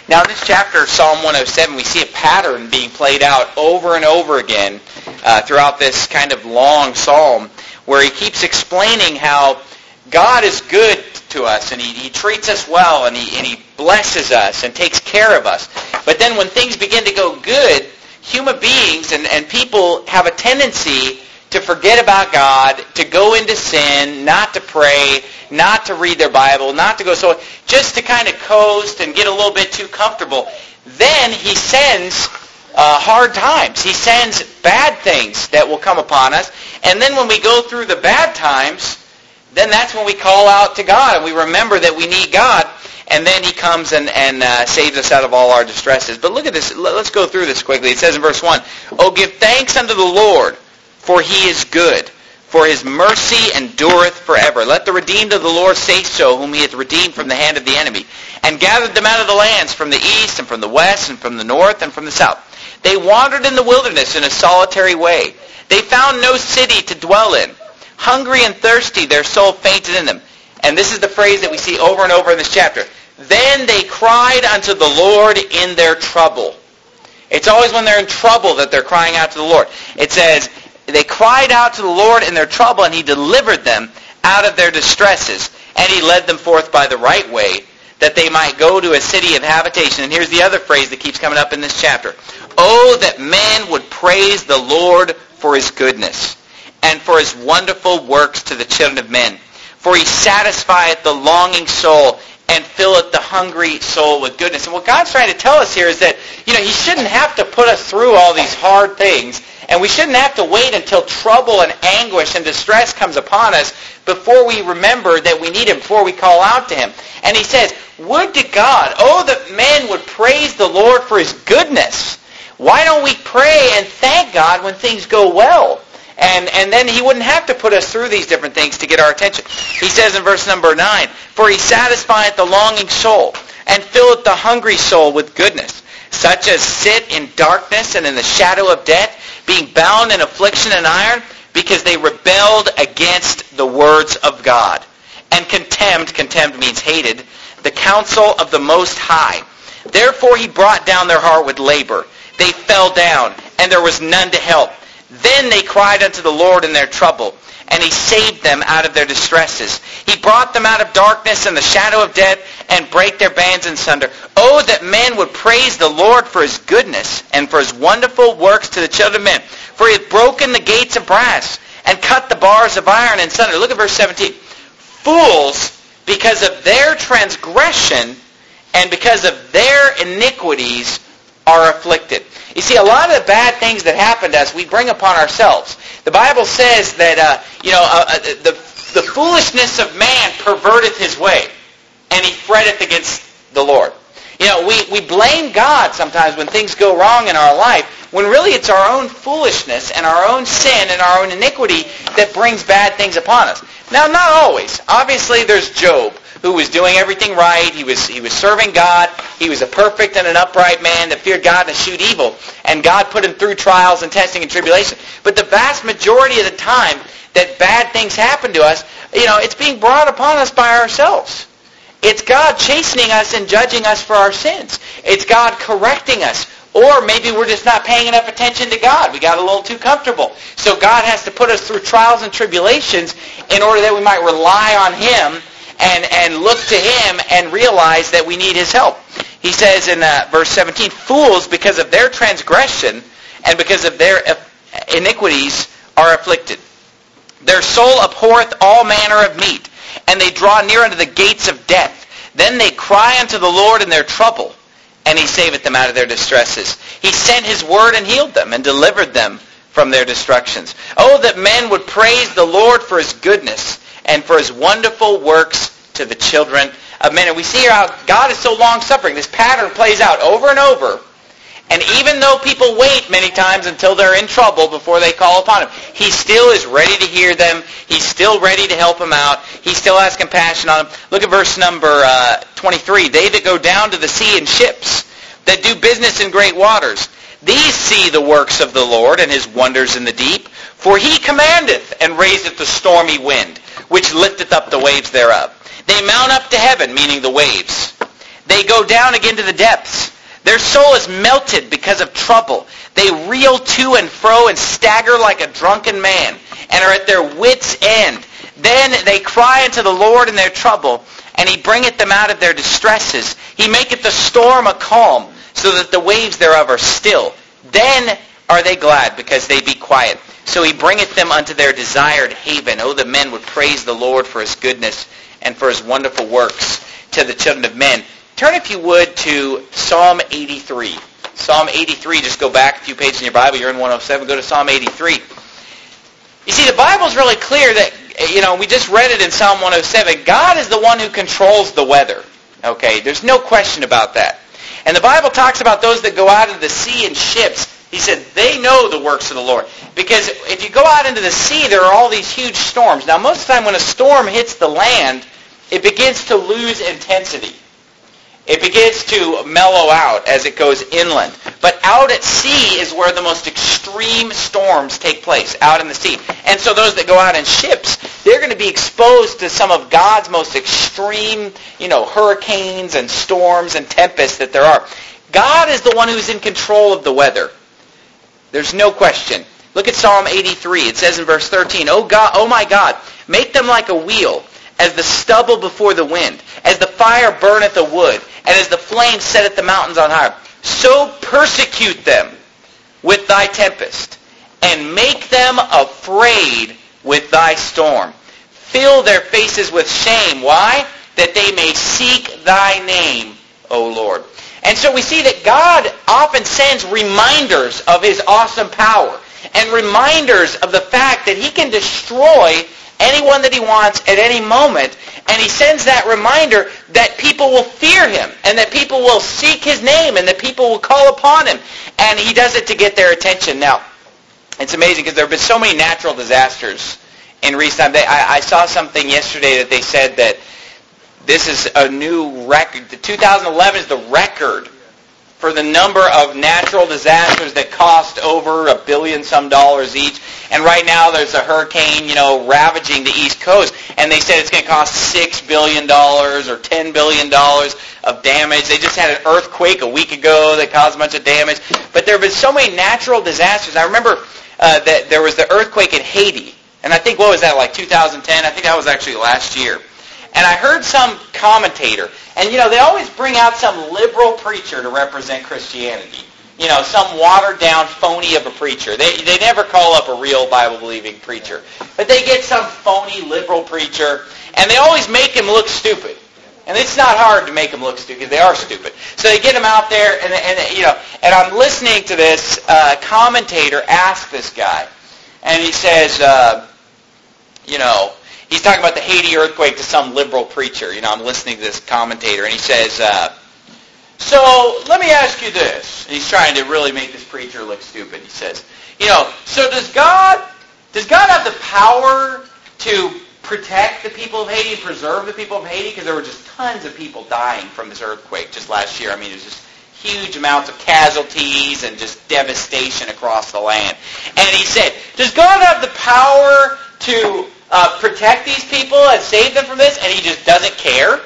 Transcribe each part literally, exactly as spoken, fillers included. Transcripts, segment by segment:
Now in this chapter of Psalm one oh seven, we see a pattern being played out over and over again uh, throughout this kind of long psalm, where he keeps explaining how God is good to us, and he, he treats us well, and he, and he blesses us and takes care of us. But then when things begin to go good, human beings and, and people have a tendency to forget about God, to go into sin, not to pray, not to read their Bible, not to go, so just to kind of coast and get a little bit too comfortable. Then he sends uh, hard times. He sends bad things that will come upon us. And then when we go through the bad times, then that's when we call out to God and we remember that we need God. And then he comes and, and uh, saves us out of all our distresses. But look at this. Let's go through this quickly. It says in verse one, "Oh, give thanks unto the Lord, for he is good, for his mercy endureth forever. Let the redeemed of the Lord say so, whom he hath redeemed from the hand of the enemy, and gathered them out of the lands from the east and from the west and from the north and from the south. They wandered in the wilderness in a solitary way. They found no city to dwell in. Hungry and thirsty, their soul fainted in them." And this is the phrase that we see over and over in this chapter. "Then they cried unto the Lord in their trouble." It's always when they're in trouble that they're crying out to the Lord. It says, they cried out to the Lord in their trouble, and he delivered them out of their distresses, and he led them forth by the right way, that they might go to a city of habitation. And here's the other phrase that keeps coming up in this chapter. "Oh, that men would praise the Lord for his goodness, and for his wonderful works to the children of men. For he satisfieth the longing soul, and filleth the hungry soul with goodness." And what God's trying to tell us here is that, you know, he shouldn't have to put us through all these hard things, and we shouldn't have to wait until trouble and anguish and distress comes upon us before we remember that we need him, before we call out to him. And he says, would to God, oh, that men would praise the Lord for his goodness. Why don't we pray and thank God when things go well? And and then he wouldn't have to put us through these different things to get our attention. He says in verse number nine, "For he satisfieth the longing soul, and filleth the hungry soul with goodness. Such as sit in darkness and in the shadow of death, being bound in affliction and iron, because they rebelled against the words of God, and contemned," contemned means hated, "the counsel of the Most High. Therefore he brought down their heart with labor. They fell down, and there was none to help. Then they cried unto the Lord in their trouble, and he saved them out of their distresses. He brought them out of darkness and the shadow of death, and brake their bands in sunder. Oh, that men would praise the Lord for his goodness, and for his wonderful works to the children of men. For he hath broken the gates of brass, and cut the bars of iron in sunder." Look at verse seventeen. "Fools, because of their transgression, and because of their iniquities, are afflicted." You see, a lot of the bad things that happen to us, we bring upon ourselves. The Bible says that, uh, you know, uh, uh, the, the foolishness of man perverteth his way, and he fretteth against the Lord. You know, we, we blame God sometimes when things go wrong in our life, when really it's our own foolishness and our own sin and our own iniquity that brings bad things upon us. Now, not always. Obviously, there's Job, who was doing everything right. He was he was serving God. He was a perfect and an upright man that feared God and eschewed evil. And God put him through trials and testing and tribulation. But the vast majority of the time that bad things happen to us, you know, it's being brought upon us by ourselves. It's God chastening us and judging us for our sins. It's God correcting us. Or maybe we're just not paying enough attention to God. We got a little too comfortable. So God has to put us through trials and tribulations in order that we might rely on him and, and look to him and realize that we need his help. He says in uh, verse seventeen, "Fools, because of their transgression and because of their iniquities, are afflicted. Their soul abhorreth all manner of meat, and they draw near unto the gates of death. Then they cry unto the Lord in their trouble, and he saveth them out of their distresses. He sent his word and healed them, and delivered them from their destructions. Oh, that men would praise the Lord for his goodness, and for his wonderful works to the children of men." And we see how God is so long-suffering. This pattern plays out over and over. And even though people wait many times until they're in trouble before they call upon him, he still is ready to hear them. He's still ready to help them out. He still has compassion on them. Look at verse number uh, twenty-three. "They that go down to the sea in ships, that do business in great waters, these see the works of the Lord and his wonders in the deep. For he commandeth and raiseth the stormy wind, which lifteth up the waves thereof. They mount up to heaven," meaning the waves. They go down again to the depths. Their soul is melted because of trouble. They reel to and fro and stagger like a drunken man and are at their wits' end. Then they cry unto the Lord in their trouble, and he bringeth them out of their distresses. He maketh the storm a calm, so that the waves thereof are still. Then are they glad, because they be quiet. So he bringeth them unto their desired haven. Oh, the men would praise the Lord for his goodness and for his wonderful works to the children of men. Turn, if you would, to Psalm eighty-three. Psalm eighty-three, just go back a few pages in your Bible. You're in one oh seven. Go to Psalm eighty-three. You see, the Bible's really clear that, you know, we just read it in Psalm one oh seven. God is the one who controls the weather. Okay, there's no question about that. And the Bible talks about those that go out into the sea in ships. He said they know the works of the Lord. Because if you go out into the sea, there are all these huge storms. Now, most of the time when a storm hits the land, it begins to lose intensity. It begins to mellow out as it goes inland. But out at sea is where the most extreme storms take place, out in the sea. And so those that go out in ships, they're going to be exposed to some of God's most extreme, you know, hurricanes and storms and tempests that there are. God is the one who's in control of the weather. There's no question. Look at Psalm eighty-three. It says in verse thirteen, "O God, O my God, make them like a wheel, as the stubble before the wind, as the fire burneth the wood, and as the flame setteth the mountains on fire. So persecute them with thy tempest, and make them afraid with thy storm. Fill their faces with shame." Why? "That they may seek thy name, O Lord." And so we see that God often sends reminders of his awesome power, and reminders of the fact that he can destroy anyone that he wants at any moment. And he sends that reminder that people will fear him, and that people will seek his name, and that people will call upon him. And he does it to get their attention. Now, it's amazing because there have been so many natural disasters in recent time. I, I saw something yesterday that they said that this is a new record. The two thousand eleven is the record for the number of natural disasters that cost over a billion some dollars each. And right now there's a hurricane, you know, ravaging the East Coast. And they said it's going to cost six billion dollars or ten billion dollars of damage. They just had an earthquake a week ago that caused a bunch of damage. But there have been so many natural disasters. I remember uh, that there was the earthquake in Haiti. And I think, what was that, like two thousand ten? I think that was actually last year. And I heard some commentator, and you know, they always bring out some liberal preacher to represent Christianity. You know, some watered-down phony of a preacher. They they never call up a real Bible-believing preacher. But they get some phony liberal preacher, and they always make him look stupid. And it's not hard to make them look stupid, because they are stupid. So they get him out there, and, and you know, and I'm listening to this uh, commentator ask this guy, and he says, uh, you know, he's talking about the Haiti earthquake to some liberal preacher. You know, I'm listening to this commentator, and he says, uh, so let me ask you this. And he's trying to really make this preacher look stupid. He says, you know, so does God, does God have the power to protect the people of Haiti and preserve the people of Haiti? Because there were just tons of people dying from this earthquake just last year. I mean, it was just huge amounts of casualties and just devastation across the land. And he said, does God have the power to Uh, protect these people and save them from this, and he just doesn't care?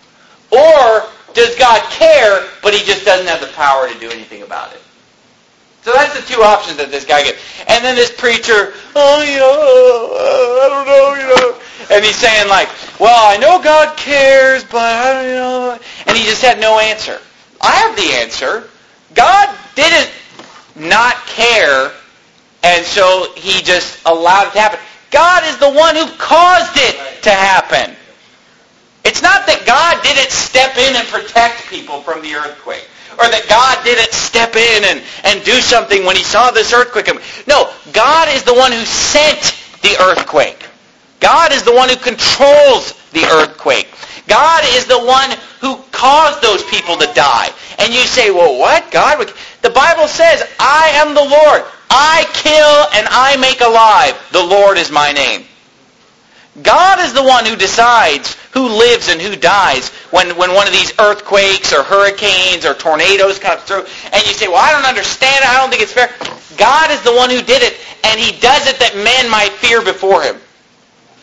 Or does God care, but he just doesn't have the power to do anything about it? So that's the two options that this guy gets. And then this preacher, oh, you know, I don't know, you know. And he's saying like, well, I know God cares, but I don't know. And he just had no answer. I have the answer. God didn't not care, and so he just allowed it to happen. God is the one who caused it to happen. It's not that God didn't step in and protect people from the earthquake, or that God didn't step in and, and do something when he saw this earthquake. No, God is the one who sent the earthquake. God is the one who controls the earthquake. God is the one who caused those people to die. And you say, well, what? God? The Bible says, I am the Lord. I kill and I make alive. The Lord is my name. God is the one who decides who lives and who dies when, when one of these earthquakes or hurricanes or tornadoes come through. And you say, well, I don't understand it. I don't think it's fair. God is the one who did it, and he does it that men might fear before him.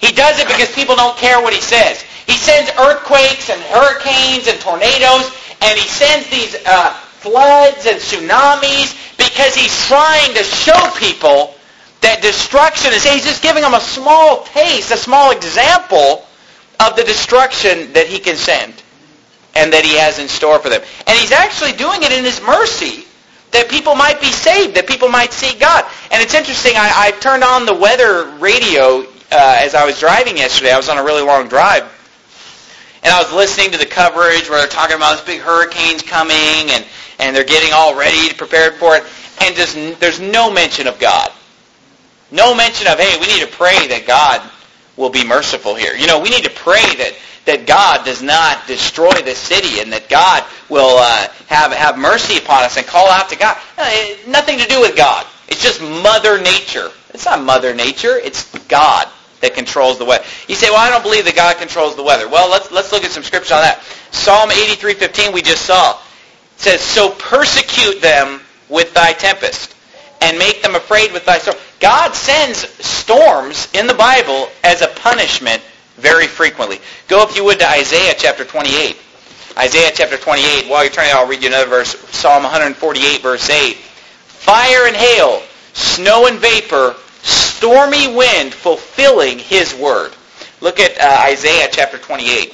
He does it because people don't care what he says. He sends earthquakes and hurricanes and tornadoes, and he sends these uh, floods and tsunamis because he's trying to show people that destruction is, he's just giving them a small taste, a small example of the destruction that he can send and that he has in store for them. And he's actually doing it in his mercy, that people might be saved, that people might see God. And it's interesting, I, I turned on the weather radio uh, as I was driving yesterday. I was on a really long drive. And I was listening to the coverage where they're talking about this big hurricane's coming, and, and they're getting all ready, prepared for it. And just there's no mention of God. No mention of, hey, we need to pray that God will be merciful here. You know, we need to pray that, that God does not destroy this city and that God will uh, have, have mercy upon us and call out to God. No, it, nothing to do with God. It's just Mother Nature. It's not Mother Nature. It's God that controls the weather. You say, well, I don't believe that God controls the weather. Well, let's let's look at some scripture on that. Psalm eighty-three fifteen we just saw. It says, so persecute them with thy tempest, and make them afraid with thy storm. God sends storms in the Bible as a punishment very frequently. Go, if you would, to Isaiah chapter twenty-eight. Isaiah chapter twenty-eight. While you're turning, I'll read you another verse. Psalm one forty-eight, verse eight. Fire and hail, snow and vapor, stormy wind fulfilling his word. Look at uh, Isaiah chapter twenty-eight.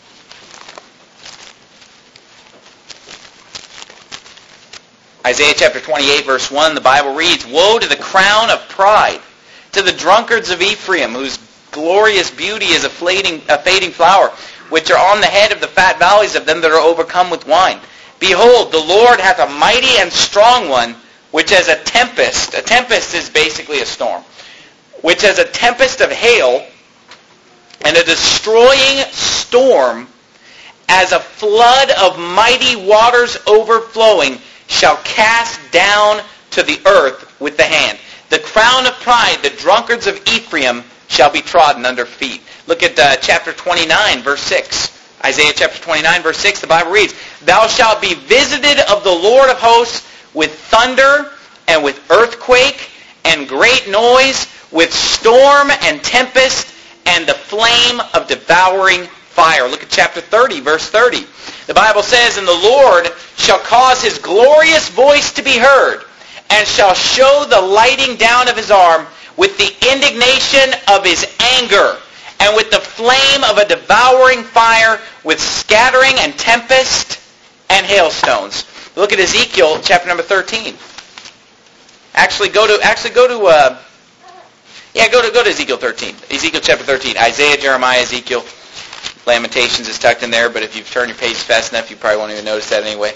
Isaiah chapter twenty-eight, verse one, the Bible reads, woe to the crown of pride, to the drunkards of Ephraim, whose glorious beauty is a fading, a fading flower, which are on the head of the fat valleys of them that are overcome with wine. Behold, the Lord hath a mighty and strong one, which as a tempest, a tempest is basically a storm, which as a tempest of hail and a destroying storm, as a flood of mighty waters overflowing, shall cast down to the earth with the hand. The crown of pride, the drunkards of Ephraim, shall be trodden under feet. Look at uh, chapter twenty-nine, verse six. Isaiah chapter twenty-nine, verse six, the Bible reads, thou shalt be visited of the Lord of hosts with thunder and with earthquake and great noise, with storm and tempest and the flame of devouring fire. Look at chapter thirty, verse thirty. The Bible says, and the Lord shall cause his glorious voice to be heard, and shall show the lighting down of his arm with the indignation of his anger, and with the flame of a devouring fire, with scattering and tempest and hailstones. Look at Ezekiel chapter number thirteen. Actually, go to actually go to uh, yeah, go to go to Ezekiel thirteen. Ezekiel chapter thirteen. Isaiah, Jeremiah, Ezekiel, Lamentations is tucked in there, but if you've turned your page fast enough, you probably won't even notice that anyway.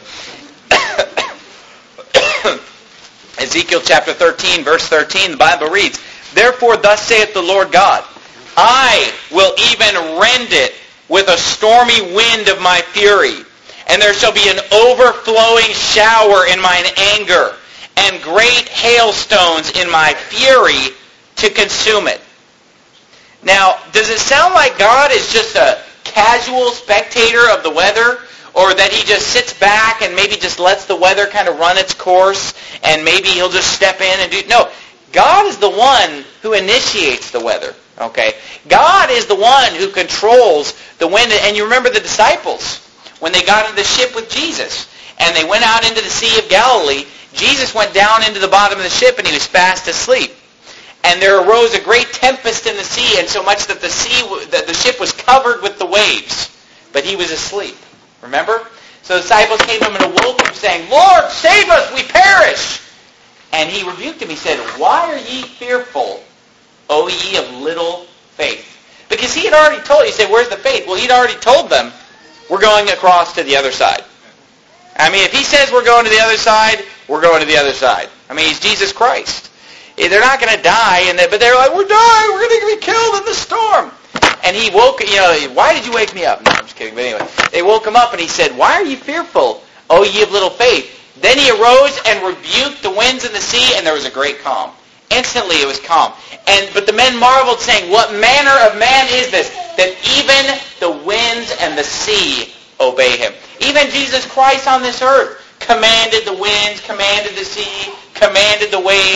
Ezekiel chapter thirteen, verse thirteen, the Bible reads, therefore thus saith the Lord God, I will even rend it with a stormy wind of my fury, and there shall be an overflowing shower in mine anger, and great hailstones in my fury to consume it. Now, does it sound like God is just a casual spectator of the weather, or that he just sits back and maybe just lets the weather kind of run its course, and maybe he'll just step in and do... No, God is the one who initiates the weather, okay? God is the one who controls the wind. And you remember the disciples, when they got into the ship with Jesus, and they went out into the Sea of Galilee, Jesus went down into the bottom of the ship, and he was fast asleep. And there arose a great tempest in the sea, and so much that the sea, that the ship was covered with the waves. But he was asleep. Remember? So the disciples came to him and awoke him, saying, Lord, save us, we perish! And he rebuked him. He said, why are ye fearful, O ye of little faith? Because he had already told you. You say, where's the faith? Well, he'd already told them, we're going across to the other side. I mean, if he says we're going to the other side, we're going to the other side. I mean, he's Jesus Christ. They're not going to die, and they, but they're like, we're dying, we're going to be killed in the storm. And he woke, you know, why did you wake me up? No, I'm just kidding. But anyway, they woke him up, and he said, why are you fearful, O ye of little faith? Then he arose and rebuked the winds and the sea, and there was a great calm. Instantly it was calm. And but the men marveled, saying, what manner of man is this, that even the winds and the sea obey him? Even Jesus Christ on this earth commanded the winds, commanded the sea, commanded the waves,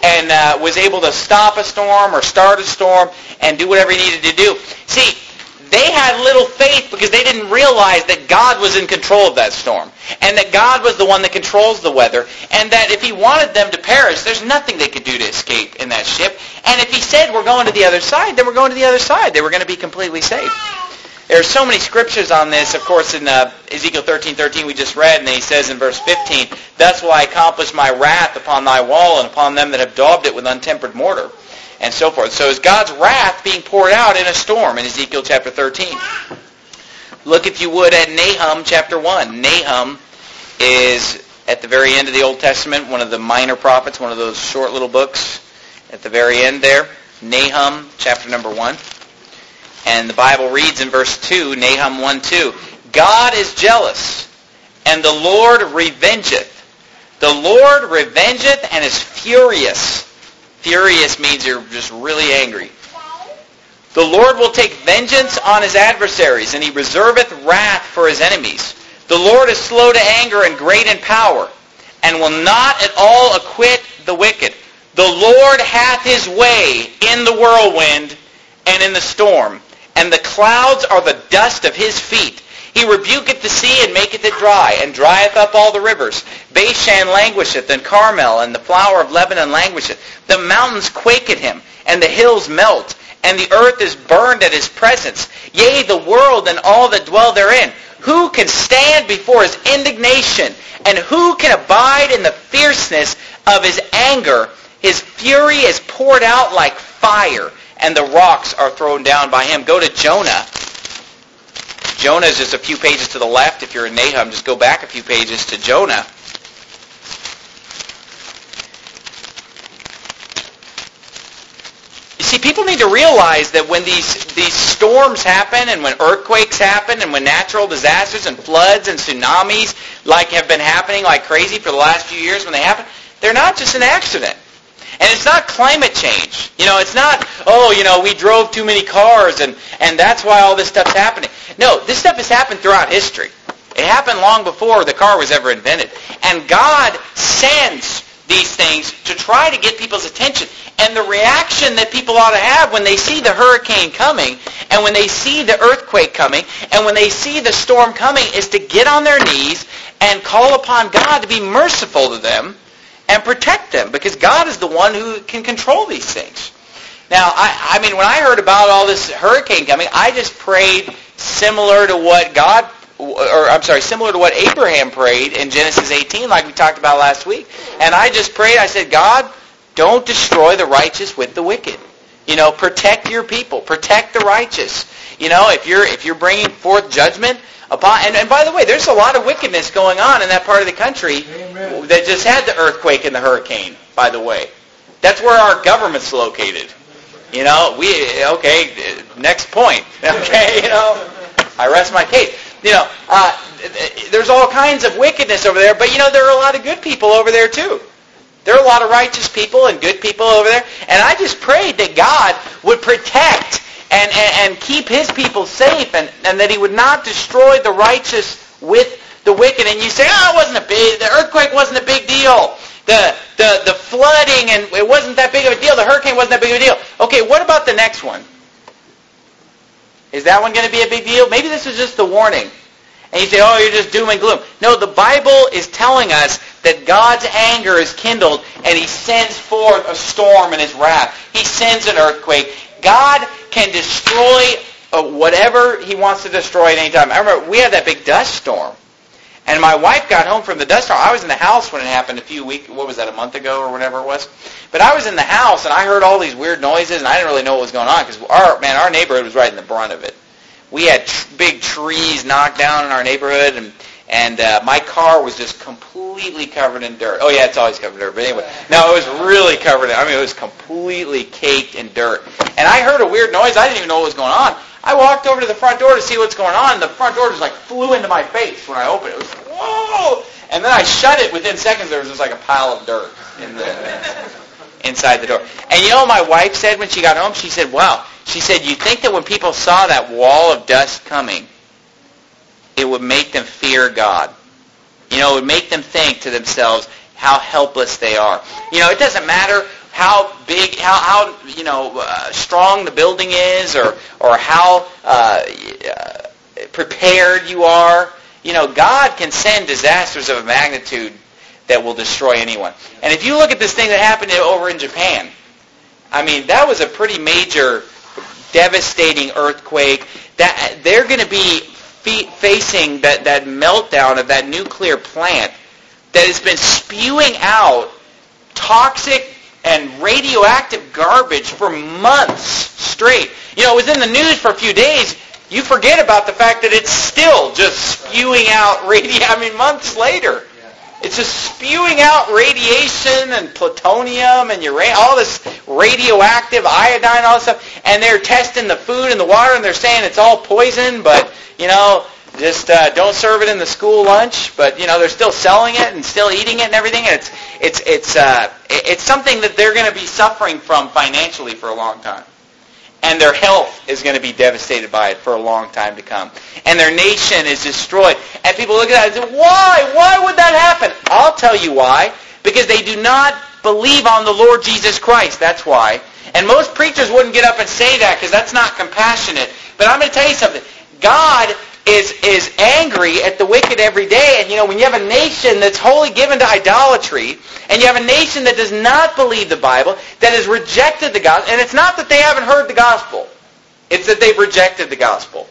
and uh, was able to stop a storm or start a storm and do whatever he needed to do. See, they had little faith because they didn't realize that God was in control of that storm and that God was the one that controls the weather, and that if he wanted them to perish, there's nothing they could do to escape in that ship. And if he said we're going to the other side, then we're going to the other side. They were going to be completely safe. There are so many scriptures on this. Of course, in uh, Ezekiel thirteen thirteen we just read, and he says in verse fifteen, "Thus will I accomplish my wrath upon thy wall and upon them that have daubed it with untempered mortar," and so forth. So is God's wrath being poured out in a storm in Ezekiel chapter thirteen? Look, if you would, at Nahum chapter one. Nahum is at the very end of the Old Testament, one of the minor prophets, one of those short little books at the very end there. Nahum chapter number one. And the Bible reads in verse two, Nahum one two, "God is jealous, and the Lord revengeth. The Lord revengeth and is furious." Furious means you're just really angry. "The Lord will take vengeance on his adversaries, and he reserveth wrath for his enemies. The Lord is slow to anger and great in power, and will not at all acquit the wicked. The Lord hath his way in the whirlwind and in the storm, and the clouds are the dust of his feet. He rebuketh the sea and maketh it dry, and drieth up all the rivers. Bashan languisheth, and Carmel, and the flower of Lebanon languisheth. The mountains quake at him, and the hills melt, and the earth is burned at his presence. Yea, the world and all that dwell therein. Who can stand before his indignation? And who can abide in the fierceness of his anger? His fury is poured out like fire, and the rocks are thrown down by him." Go to Jonah. Jonah is just a few pages to the left. If you're in Nahum, just go back a few pages to Jonah. You see, people need to realize that when these, these storms happen, and when earthquakes happen, and when natural disasters and floods and tsunamis like have been happening like crazy for the last few years, when they happen, they're not just an accident. And it's not climate change. You know, it's not, oh, you know, we drove too many cars and, and that's why all this stuff's happening. No, this stuff has happened throughout history. It happened long before the car was ever invented. And God sends these things to try to get people's attention. And the reaction that people ought to have when they see the hurricane coming, and when they see the earthquake coming, and when they see the storm coming, is to get on their knees and call upon God to be merciful to them and protect them, because God is the one who can control these things. Now, I, I mean, when I heard about all this hurricane coming, I just prayed similar to what God, or I'm sorry, similar to what Abraham prayed in Genesis eighteen, like we talked about last week. And I just prayed, I said, God, don't destroy the righteous with the wicked. You know, protect your people, protect the righteous. You know, if you're if you're bringing forth judgment upon, and, and by the way, there's a lot of wickedness going on in that part of the country. Amen. That just had the earthquake and the hurricane, by the way. That's where our government's located. You know, we, okay, next point. Okay, you know, I rest my case. You know, uh, there's all kinds of wickedness over there, but you know, there are a lot of good people over there too. There are a lot of righteous people and good people over there. And I just prayed that God would protect and, and, and keep his people safe, and, and that he would not destroy the righteous with the wicked. And you say, oh, it wasn't a big, the earthquake wasn't a big deal. The, the, the flooding, and it wasn't that big of a deal. The hurricane wasn't that big of a deal. Okay, what about the next one? Is that one going to be a big deal? Maybe this is just a warning. And you say, oh, you're just doom and gloom. No, the Bible is telling us that God's anger is kindled, and he sends forth a storm in his wrath. He sends an earthquake. God can destroy uh, whatever he wants to destroy at any time. I remember we had that big dust storm. And my wife got home from the dust storm. I was in the house when it happened a few weeks, what was that, a month ago or whatever it was? But I was in the house, and I heard all these weird noises, and I didn't really know what was going on, because our, man, our neighborhood was right in the brunt of it. We had tr- big trees knocked down in our neighborhood, and and uh, my car was just completely covered in dirt. Oh, yeah, it's always covered in dirt. But anyway, no, it was really covered in, I mean, it was completely caked in dirt. And I heard a weird noise. I didn't even know what was going on. I walked over to the front door to see what's going on, and the front door just like flew into my face when I opened it. It was, whoa! And then I shut it. Within seconds, there was just like a pile of dirt in the, inside the door. And you know what my wife said when she got home? She said, wow. She said, you think that when people saw that wall of dust coming, it would make them fear God. You know, it would make them think to themselves how helpless they are. You know, it doesn't matter how how big, how, how you know, uh, strong the building is, or or how uh, uh, prepared you are. You know, God can send disasters of a magnitude that will destroy anyone. And if you look at this thing that happened over in Japan, I mean, that was a pretty major, devastating earthquake. That they're going to be fe- facing that, that meltdown of that nuclear plant that has been spewing out toxic and radioactive garbage for months straight. You know, it was in the news for a few days. You forget about the fact that it's still just spewing out radi- I mean, months later. It's just spewing out radiation and plutonium and uranium, all this radioactive iodine, all this stuff. And they're testing the food and the water, and they're saying it's all poison, but, you know, just uh, don't serve it in the school lunch. But, you know, they're still selling it and still eating it and everything. And it's it's it's uh, it's something that they're going to be suffering from financially for a long time. And their health is going to be devastated by it for a long time to come. And their nation is destroyed. And people look at that and say, why? Why would that happen? I'll tell you why. Because they do not believe on the Lord Jesus Christ. That's why. And most preachers wouldn't get up and say that because that's not compassionate. But I'm going to tell you something. God is is angry at the wicked every day. And, you know, when you have a nation that's wholly given to idolatry, and you have a nation that does not believe the Bible, that has rejected the gospel, and it's not that they haven't heard the gospel. It's that they've rejected the gospel.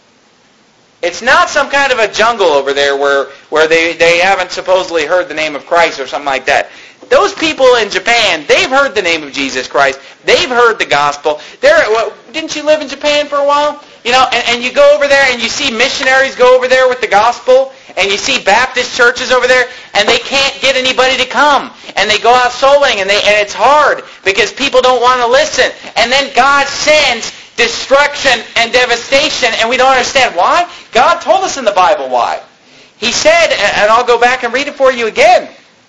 It's not some kind of a jungle over there where, where they, they haven't supposedly heard the name of Christ or something like that. Those people in Japan, they've heard the name of Jesus Christ. They've heard the gospel. They're, well, didn't you live in Japan for a while? You know, and, and you go over there and you see missionaries go over there with the gospel, and you see Baptist churches over there, and they can't get anybody to come. And they go out souling, and, they, and it's hard because people don't want to listen. And then God sends destruction and devastation, and we don't understand why. God told us in the Bible why. He said, and I'll go back and read it for you again.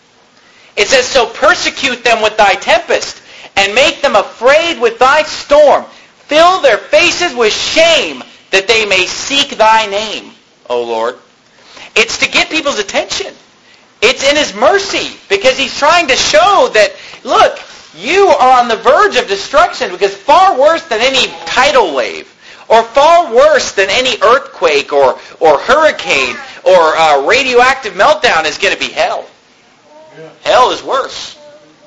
It says, so persecute them with thy tempest, and make them afraid with thy storm. Fill their faces with shame, that they may seek thy name, O Lord. It's to get people's attention. It's in his mercy, because he's trying to show that, look, you are on the verge of destruction, because far worse than any tidal wave, or far worse than any earthquake or, or hurricane or uh, radioactive meltdown is going to be hell. Yeah. Hell is worse.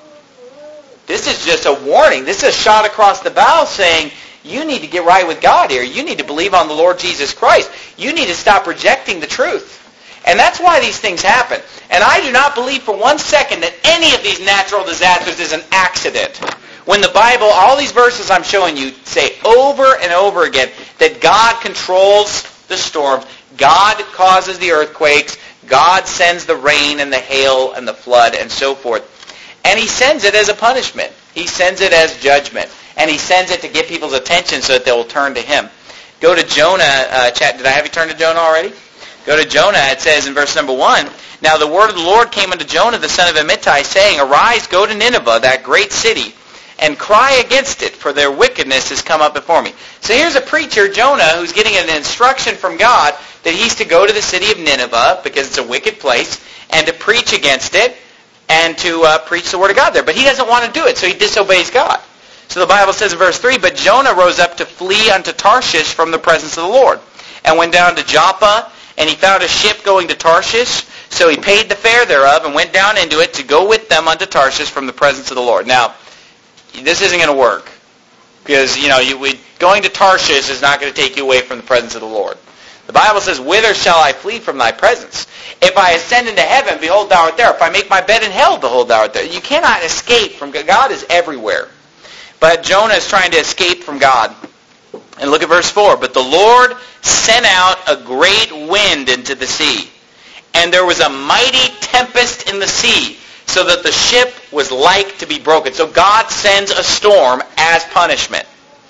This is just a warning. This is a shot across the bow saying, you need to get right with God here. You need to believe on the Lord Jesus Christ. You need to stop rejecting the truth. And that's why these things happen. And I do not believe for one second that any of these natural disasters is an accident. When the Bible, all these verses I'm showing you, say over and over again that God controls the storms, God causes the earthquakes, God sends the rain and the hail and the flood and so forth. And he sends it as a punishment. He sends it as judgment. And he sends it to get people's attention so that they will turn to him. Go to Jonah. Uh, chat. Did I have you turn to Jonah already? Go to Jonah. It says in verse number one, now the word of the Lord came unto Jonah the son of Amittai, saying, arise, go to Nineveh, that great city, and cry against it, for their wickedness has come up before me. So here's a preacher, Jonah, who's getting an instruction from God that he's to go to the city of Nineveh, because it's a wicked place, and to preach against it, and to uh, preach the word of God there. But he doesn't want to do it, so he disobeys God. So the Bible says in verse three, but Jonah rose up to flee unto Tarshish from the presence of the Lord, and went down to Joppa, and he found a ship going to Tarshish. So he paid the fare thereof, and went down into it to go with them unto Tarshish from the presence of the Lord. Now, this isn't going to work, because, you know, you, we, going to Tarshish is not going to take you away from the presence of the Lord. The Bible says, whither shall I flee from thy presence? If I ascend into heaven, behold, thou art there. If I make my bed in hell, behold, thou art there. You cannot escape from God. God is everywhere. But Jonah is trying to escape from God. And look at verse four. But the Lord sent out a great wind into the sea, and there was a mighty tempest in the sea, so that the ship was like to be broken. So God sends a storm as punishment.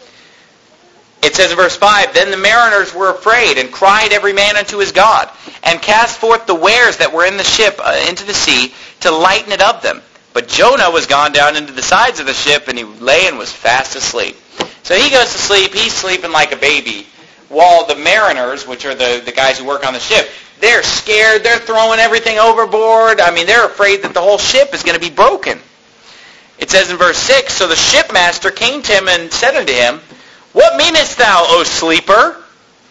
It says in verse five, then the mariners were afraid, and cried every man unto his God, and cast forth the wares that were in the ship uh, into the sea, to lighten it of them. But Jonah was gone down into the sides of the ship, and he lay and was fast asleep. So he goes to sleep, he's sleeping like a baby, while the mariners, which are the, the guys who work on the ship, they're scared, they're throwing everything overboard. I mean, they're afraid that the whole ship is going to be broken. It says in verse six, so the shipmaster came to him and said unto him, what meanest thou, O sleeper?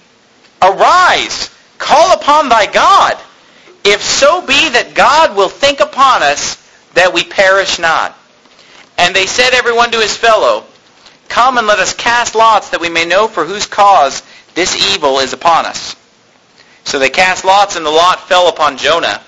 Arise, call upon thy God, if so be that God will think upon us that we perish not. And they said every one to his fellow, come and let us cast lots that we may know for whose cause this evil is upon us. So they cast lots, and the lot fell upon Jonah.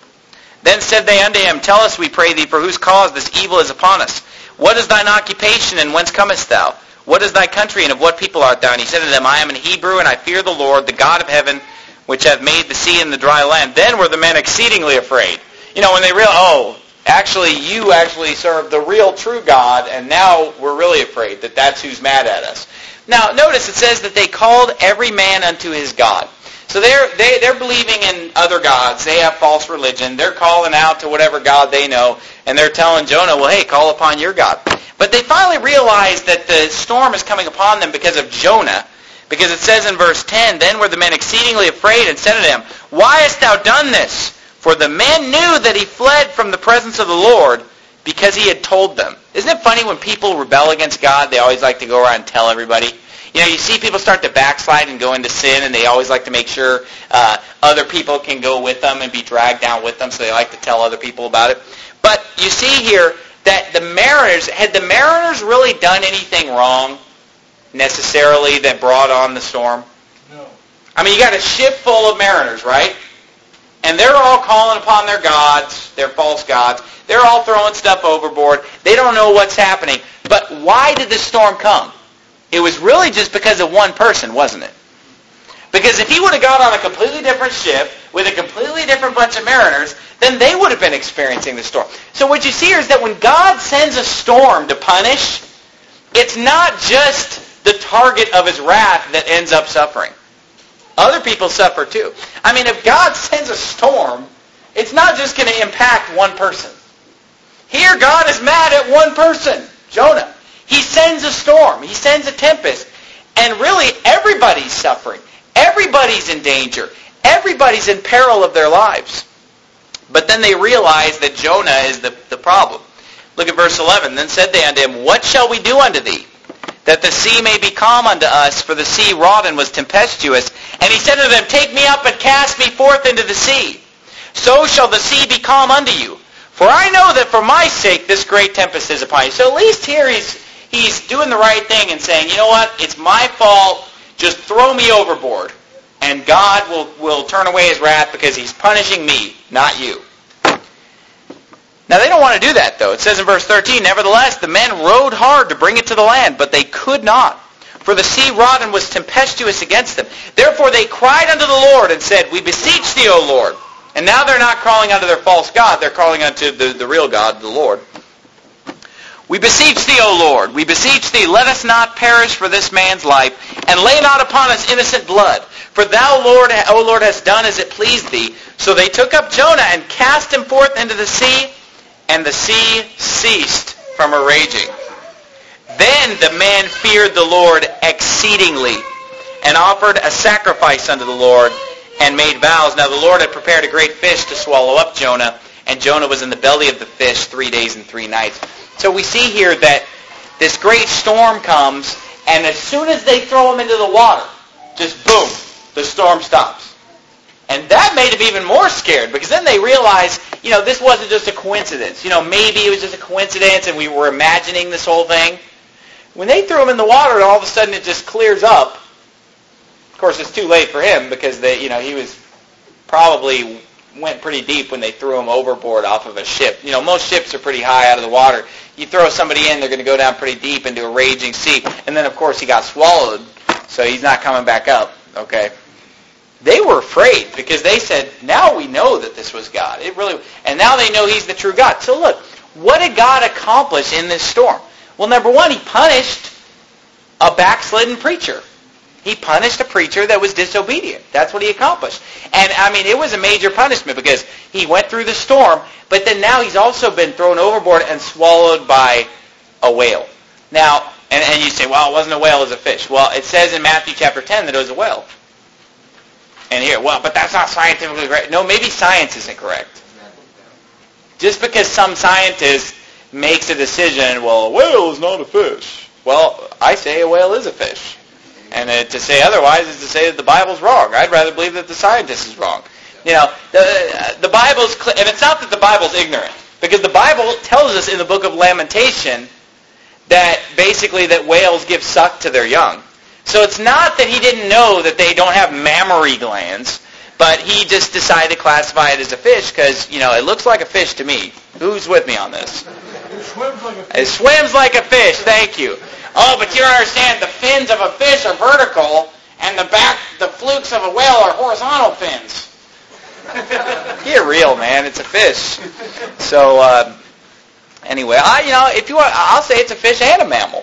Then said they unto him, tell us, we pray thee, for whose cause this evil is upon us. What is thine occupation, and whence comest thou? What is thy country, and of what people art thou? And he said to them, I am an Hebrew, and I fear the Lord, the God of heaven, which hath made the sea and the dry land. Then were the men exceedingly afraid. You know, when they realized, oh, actually, you actually serve the real true God, and now we're really afraid that that's who's mad at us. Now, notice it says that they called every man unto his God. So they're, they, they're believing in other gods. They have false religion. They're calling out to whatever God they know, and they're telling Jonah, well, hey, call upon your God. But they finally realize that the storm is coming upon them because of Jonah, because it says in verse ten, then were the men exceedingly afraid and said unto him, why hast thou done this? For the men knew that he fled from the presence of the Lord because he had told them. Isn't it funny when people rebel against God, they always like to go around and tell everybody? You know, you see people start to backslide and go into sin, and they always like to make sure uh, other people can go with them and be dragged down with them, so they like to tell other people about it. But you see here that the mariners, had the mariners really done anything wrong necessarily that brought on the storm? No. I mean, you got a ship full of mariners, right? And they're all calling upon their gods, their false gods. They're all throwing stuff overboard. They don't know what's happening. But why did the storm come? It was really just because of one person, wasn't it? Because if he would have got on a completely different ship with a completely different bunch of mariners, then they would have been experiencing the storm. So what you see here is that when God sends a storm to punish, it's not just the target of his wrath that ends up suffering. Other people suffer too. I mean, if God sends a storm, it's not just going to impact one person. Here, God is mad at one person, Jonah. He sends a storm. He sends a tempest. And really, everybody's suffering. Everybody's in danger. Everybody's in peril of their lives. But then they realize that Jonah is the, the problem. Look at verse eleven. Then said they unto him, what shall we do unto thee, that the sea may be calm unto us? For the sea wrought and was tempestuous. And he said unto them, take me up and cast me forth into the sea. So shall the sea be calm unto you. For I know that for my sake this great tempest is upon you. So at least here he's he's doing the right thing and saying, you know what, it's my fault, just throw me overboard. And God will, will turn away his wrath because he's punishing me, not you. Now they don't want to do that though. It says in verse thirteen, nevertheless the men rowed hard to bring it to the land, but they could not. For the sea wrought and was tempestuous against them. Therefore they cried unto the Lord and said, we beseech thee, O Lord. And now they're not calling unto their false god, they're calling unto the, the real God, the Lord. We beseech thee, O Lord, we beseech thee, let us not perish for this man's life, and lay not upon us innocent blood. For thou, Lord, O Lord, hast done as it pleased thee. So they took up Jonah and cast him forth into the sea, and the sea ceased from her raging. Then the man feared the Lord exceedingly, and offered a sacrifice unto the Lord, and made vows. Now the Lord had prepared a great fish to swallow up Jonah, and Jonah was in the belly of the fish three days and three nights. So we see here that this great storm comes, and as soon as they throw him into the water, just boom, the storm stops. And that made them even more scared, because then they realized, you know, this wasn't just a coincidence. You know, maybe it was just a coincidence and we were imagining this whole thing. When they threw him in the water and all of a sudden it just clears up, of course it's too late for him because they, you know, he was probably went pretty deep when they threw him overboard off of a ship. You know, most ships are pretty high out of the water. You throw somebody in, they're going to go down pretty deep into a raging sea. And then, of course, he got swallowed, so he's not coming back up, okay? They were afraid because they said, now we know that this was God. It really, and now they know he's the true God. So look, what did God accomplish in this storm? Well, number one, he punished a backslidden preacher. He punished a preacher that was disobedient. That's what he accomplished. And, I mean, it was a major punishment because he went through the storm, but then now he's also been thrown overboard and swallowed by a whale. Now, and, and you say, well, it wasn't a whale, it was a fish. Well, it says in Matthew chapter ten that it was a whale. And here, well, but that's not scientifically correct. No, maybe science isn't correct. Just because some scientists makes a decision, well, a whale is not a fish. Well, I say a whale is a fish. And uh, to say otherwise is to say that the Bible's wrong. I'd rather believe that the scientist is wrong. You know, the, uh, the Bible's, cl- and it's not that the Bible's ignorant, because the Bible tells us in the book of Lamentation that basically that whales give suck to their young. So it's not that he didn't know that they don't have mammary glands, but he just decided to classify it as a fish because, you know, it looks like a fish to me. Who's with me on this? It swims like a fish. It swims like a fish, thank you. Oh, but you don't understand, the fins of a fish are vertical, and the back, the flukes of a whale are horizontal fins. Get real, man. It's a fish. So, uh, anyway, I, you know, if you want, I'll say it's a fish and a mammal.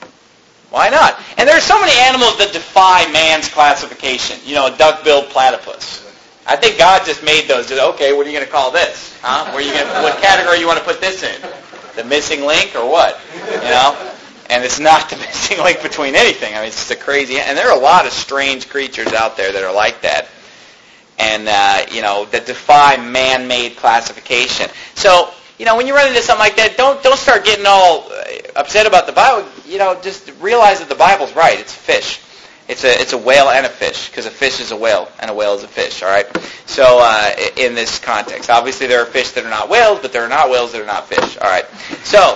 Why not? And there's so many animals that defy man's classification. You know, a duck-billed platypus. I think God just made those. Okay, what are you going to call this? Huh? Where are you going to, what category you want to put this in? The missing link or what? You know? And it's not the missing link between anything. I mean, it's just a crazy... And there are a lot of strange creatures out there that are like that. And, uh, you know, that defy man-made classification. So, you know, when you run into something like that, don't don't start getting all upset about the Bible. You know, just realize that the Bible's right. It's a fish. It's a it's a whale and a fish, because a fish is a whale and a whale is a fish. All right. So uh, in this context, obviously there are fish that are not whales, but there are not whales that are not fish. All right. So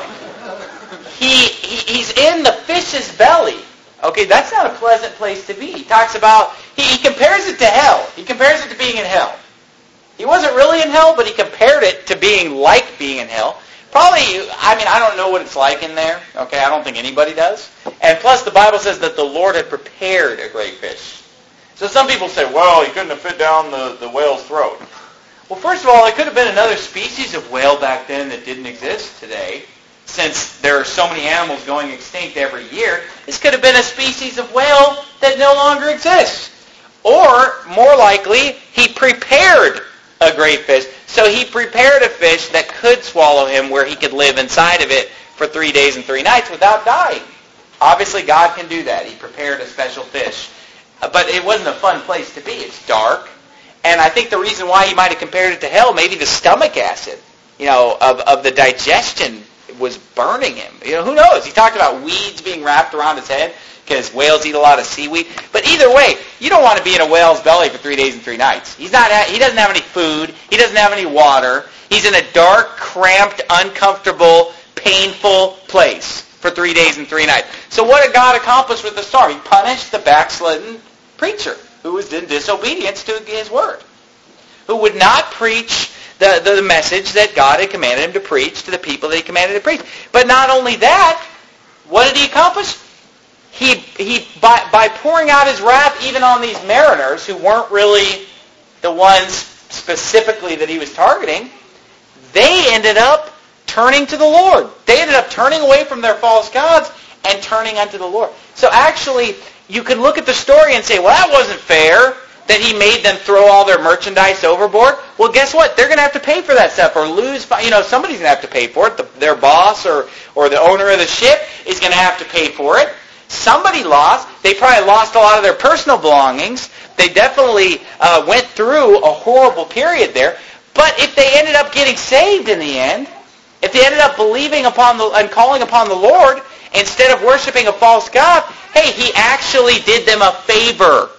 he, he he's in the fish's belly. Okay, that's not a pleasant place to be. He talks about he, he compares it to hell. He compares it to being in hell. He wasn't really in hell, but he compared it to being like being in hell. Probably, I mean, I don't know what it's like in there. Okay, I don't think anybody does. And plus, the Bible says that the Lord had prepared a great fish. So some people say, well, he couldn't have fit down the, the whale's throat. Well, first of all, it could have been another species of whale back then that didn't exist today. Since there are so many animals going extinct every year, this could have been a species of whale that no longer exists. Or, more likely, he prepared a great fish. So he prepared a fish that could swallow him where he could live inside of it for three days and three nights without dying. Obviously, God can do that. He prepared a special fish. But it wasn't a fun place to be. It's dark. And I think the reason why he might have compared it to hell, maybe the stomach acid, you know, of, of the digestion was burning him. You know, who knows? He talked about weeds being wrapped around his head because whales eat a lot of seaweed. But either way, you don't want to be in a whale's belly for three days and three nights. He's not. He doesn't have any food. He doesn't have any water. He's in a dark, cramped, uncomfortable, painful place for three days and three nights. So what did God accomplish with the storm? He punished the backslidden preacher who was in disobedience to his word, who would not preach the, the, the message that God had commanded him to preach to the people that he commanded to preach. But not only that, what did he accomplish? He, he by, by pouring out his wrath even on these mariners who weren't really the ones specifically that he was targeting, they ended up turning to the Lord. They ended up turning away from their false gods and turning unto the Lord. So actually, you could look at the story and say, well, that wasn't fair that he made them throw all their merchandise overboard. Well, guess what? They're going to have to pay for that stuff or lose, you know, somebody's going to have to pay for it. The, their boss or, or the owner of the ship is going to have to pay for it. Somebody lost. They probably lost a lot of their personal belongings. They definitely uh, went through a horrible period there. But if they ended up getting saved in the end, if they ended up believing upon the and calling upon the Lord instead of worshiping a false god, hey, he actually did them a favor.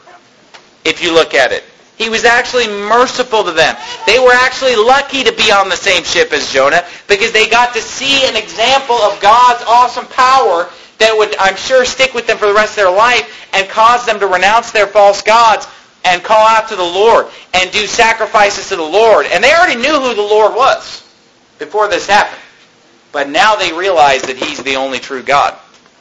If you look at it, he was actually merciful to them. They were actually lucky to be on the same ship as Jonah because they got to see an example of God's awesome power that would, I'm sure, stick with them for the rest of their life and cause them to renounce their false gods and call out to the Lord and do sacrifices to the Lord. And they already knew who the Lord was before this happened. But now they realize that he's the only true God.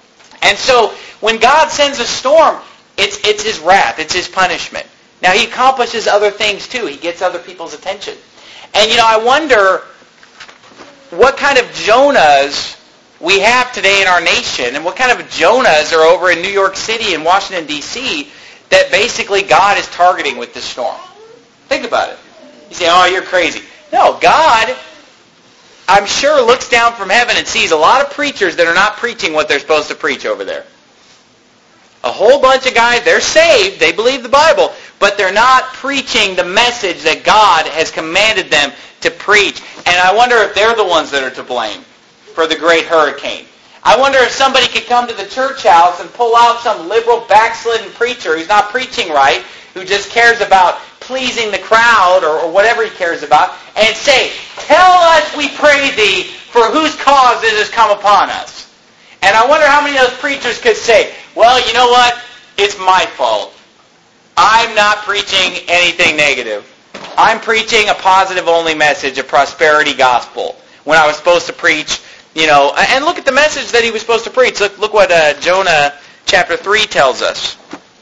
And so when God sends a storm, it's, it's his wrath. It's his punishment. Now he accomplishes other things too. He gets other people's attention. And you know, I wonder what kind of Jonahs we have today in our nation, and what kind of Jonahs are over in New York City and Washington, D C that basically God is targeting with this storm. Think about it. You say, oh, you're crazy. No, God, I'm sure, looks down from heaven and sees a lot of preachers that are not preaching what they're supposed to preach over there. A whole bunch of guys, they're saved, they believe the Bible, but they're not preaching the message that God has commanded them to preach. And I wonder if they're the ones that are to blame for the great hurricane. I wonder if somebody could come to the church house and pull out some liberal backslidden preacher who's not preaching right, who just cares about pleasing the crowd or, or whatever he cares about, and say, tell us, we pray thee, for whose cause it has come upon us. And I wonder how many of those preachers could say, well, you know what? It's my fault. I'm not preaching anything negative. I'm preaching a positive-only message, a prosperity gospel, when I was supposed to preach, you know, and look at the message that he was supposed to preach. Look, look what uh, Jonah chapter three tells us.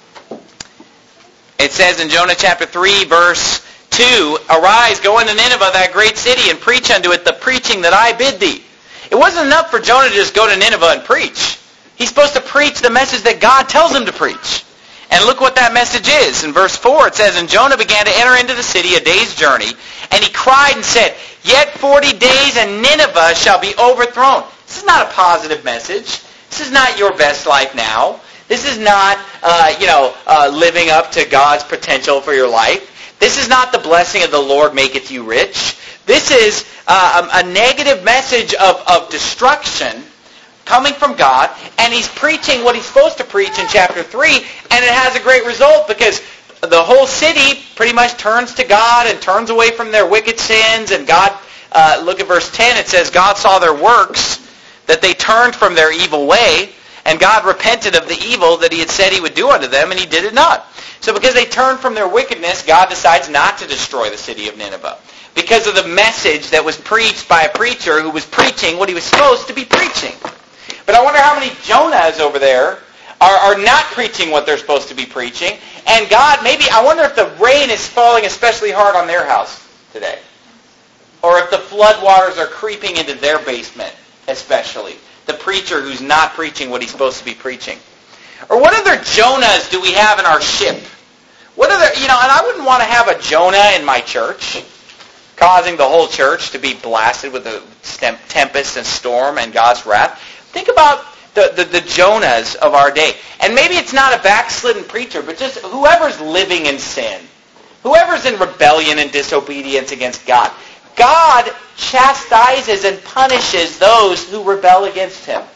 It says in Jonah chapter three, verse two, arise, go into Nineveh, that great city, and preach unto it the preaching that I bid thee. It wasn't enough for Jonah to just go to Nineveh and preach. He's supposed to preach the message that God tells him to preach. And look what that message is. In verse four, it says, and Jonah began to enter into the city a day's journey, and he cried and said, yet forty days, and Nineveh shall be overthrown. This is not a positive message. This is not your best life now. This is not, uh, you know, uh, living up to God's potential for your life. This is not the blessing of the Lord maketh you rich. This is uh, a, a negative message of, of destruction coming from God, and he's preaching what he's supposed to preach in chapter three, and it has a great result because the whole city pretty much turns to God and turns away from their wicked sins, and God, uh, look at verse ten, it says, God saw their works, that they turned from their evil way, and God repented of the evil that he had said he would do unto them, and he did it not. So because they turned from their wickedness, God decides not to destroy the city of Nineveh, because of the message that was preached by a preacher who was preaching what he was supposed to be preaching. But I wonder how many Jonahs over there are, are not preaching what they're supposed to be preaching. And God, maybe, I wonder if the rain is falling especially hard on their house today. Or if the floodwaters are creeping into their basement especially. The preacher who's not preaching what he's supposed to be preaching. Or what other Jonahs do we have in our ship? What other, you know, and I wouldn't want to have a Jonah in my church, causing the whole church to be blasted with a tempest and storm and God's wrath. Think about the, the, the Jonahs of our day. And maybe it's not a backslidden preacher, but just whoever's living in sin. Whoever's in rebellion and disobedience against God. God chastises and punishes those who rebel against him.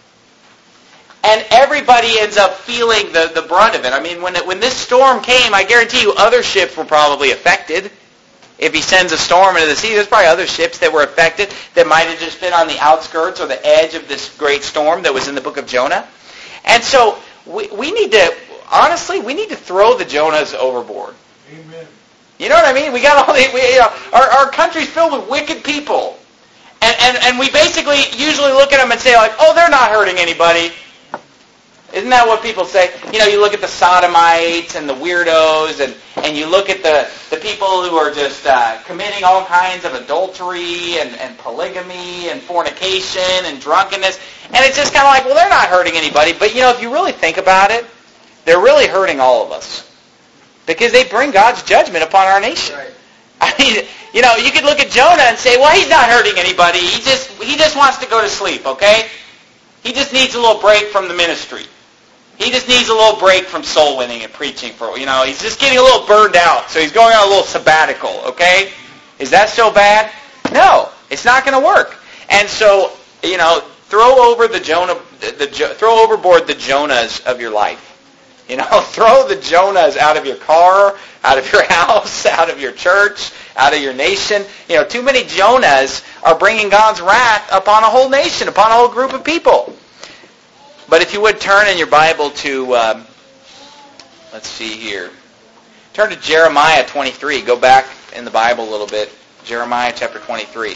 And everybody ends up feeling the, the brunt of it. I mean, when it, when this storm came, I guarantee you other ships were probably affected. If he sends a storm into the sea, there's probably other ships that were affected that might have just been on the outskirts or the edge of this great storm that was in the book of Jonah. And so we, we need to, honestly, we need to throw the Jonahs overboard. Amen. You know what I mean? We got all the, we, you know, our, our country's filled with wicked people. And, and, and we basically usually look at them and say, like, oh, they're not hurting anybody. Isn't that what people say? You know, you look at the sodomites and the weirdos, and, and you look at the, the people who are just uh, committing all kinds of adultery and, and polygamy and fornication and drunkenness, and it's just kind of like, well, they're not hurting anybody. But, you know, if you really think about it, they're really hurting all of us because they bring God's judgment upon our nation. Right. I mean, you know, you could look at Jonah and say, well, he's not hurting anybody. He just he just wants to go to sleep, okay? He just needs a little break from the ministry. He just needs a little break from soul winning and preaching for, you know, he's just getting a little burned out, so he's going on a little sabbatical, okay? Is that so bad? No, it's not going to work. And so, you know, throw over the Jonah, the, the throw overboard the Jonahs of your life. You know, throw the Jonahs out of your car, out of your house, out of your church, out of your nation. You know, too many Jonahs are bringing God's wrath upon a whole nation, upon a whole group of people. But if you would turn in your Bible to, um, let's see here. Turn to Jeremiah twenty-three. Go back in the Bible a little bit. Jeremiah chapter twenty-three. You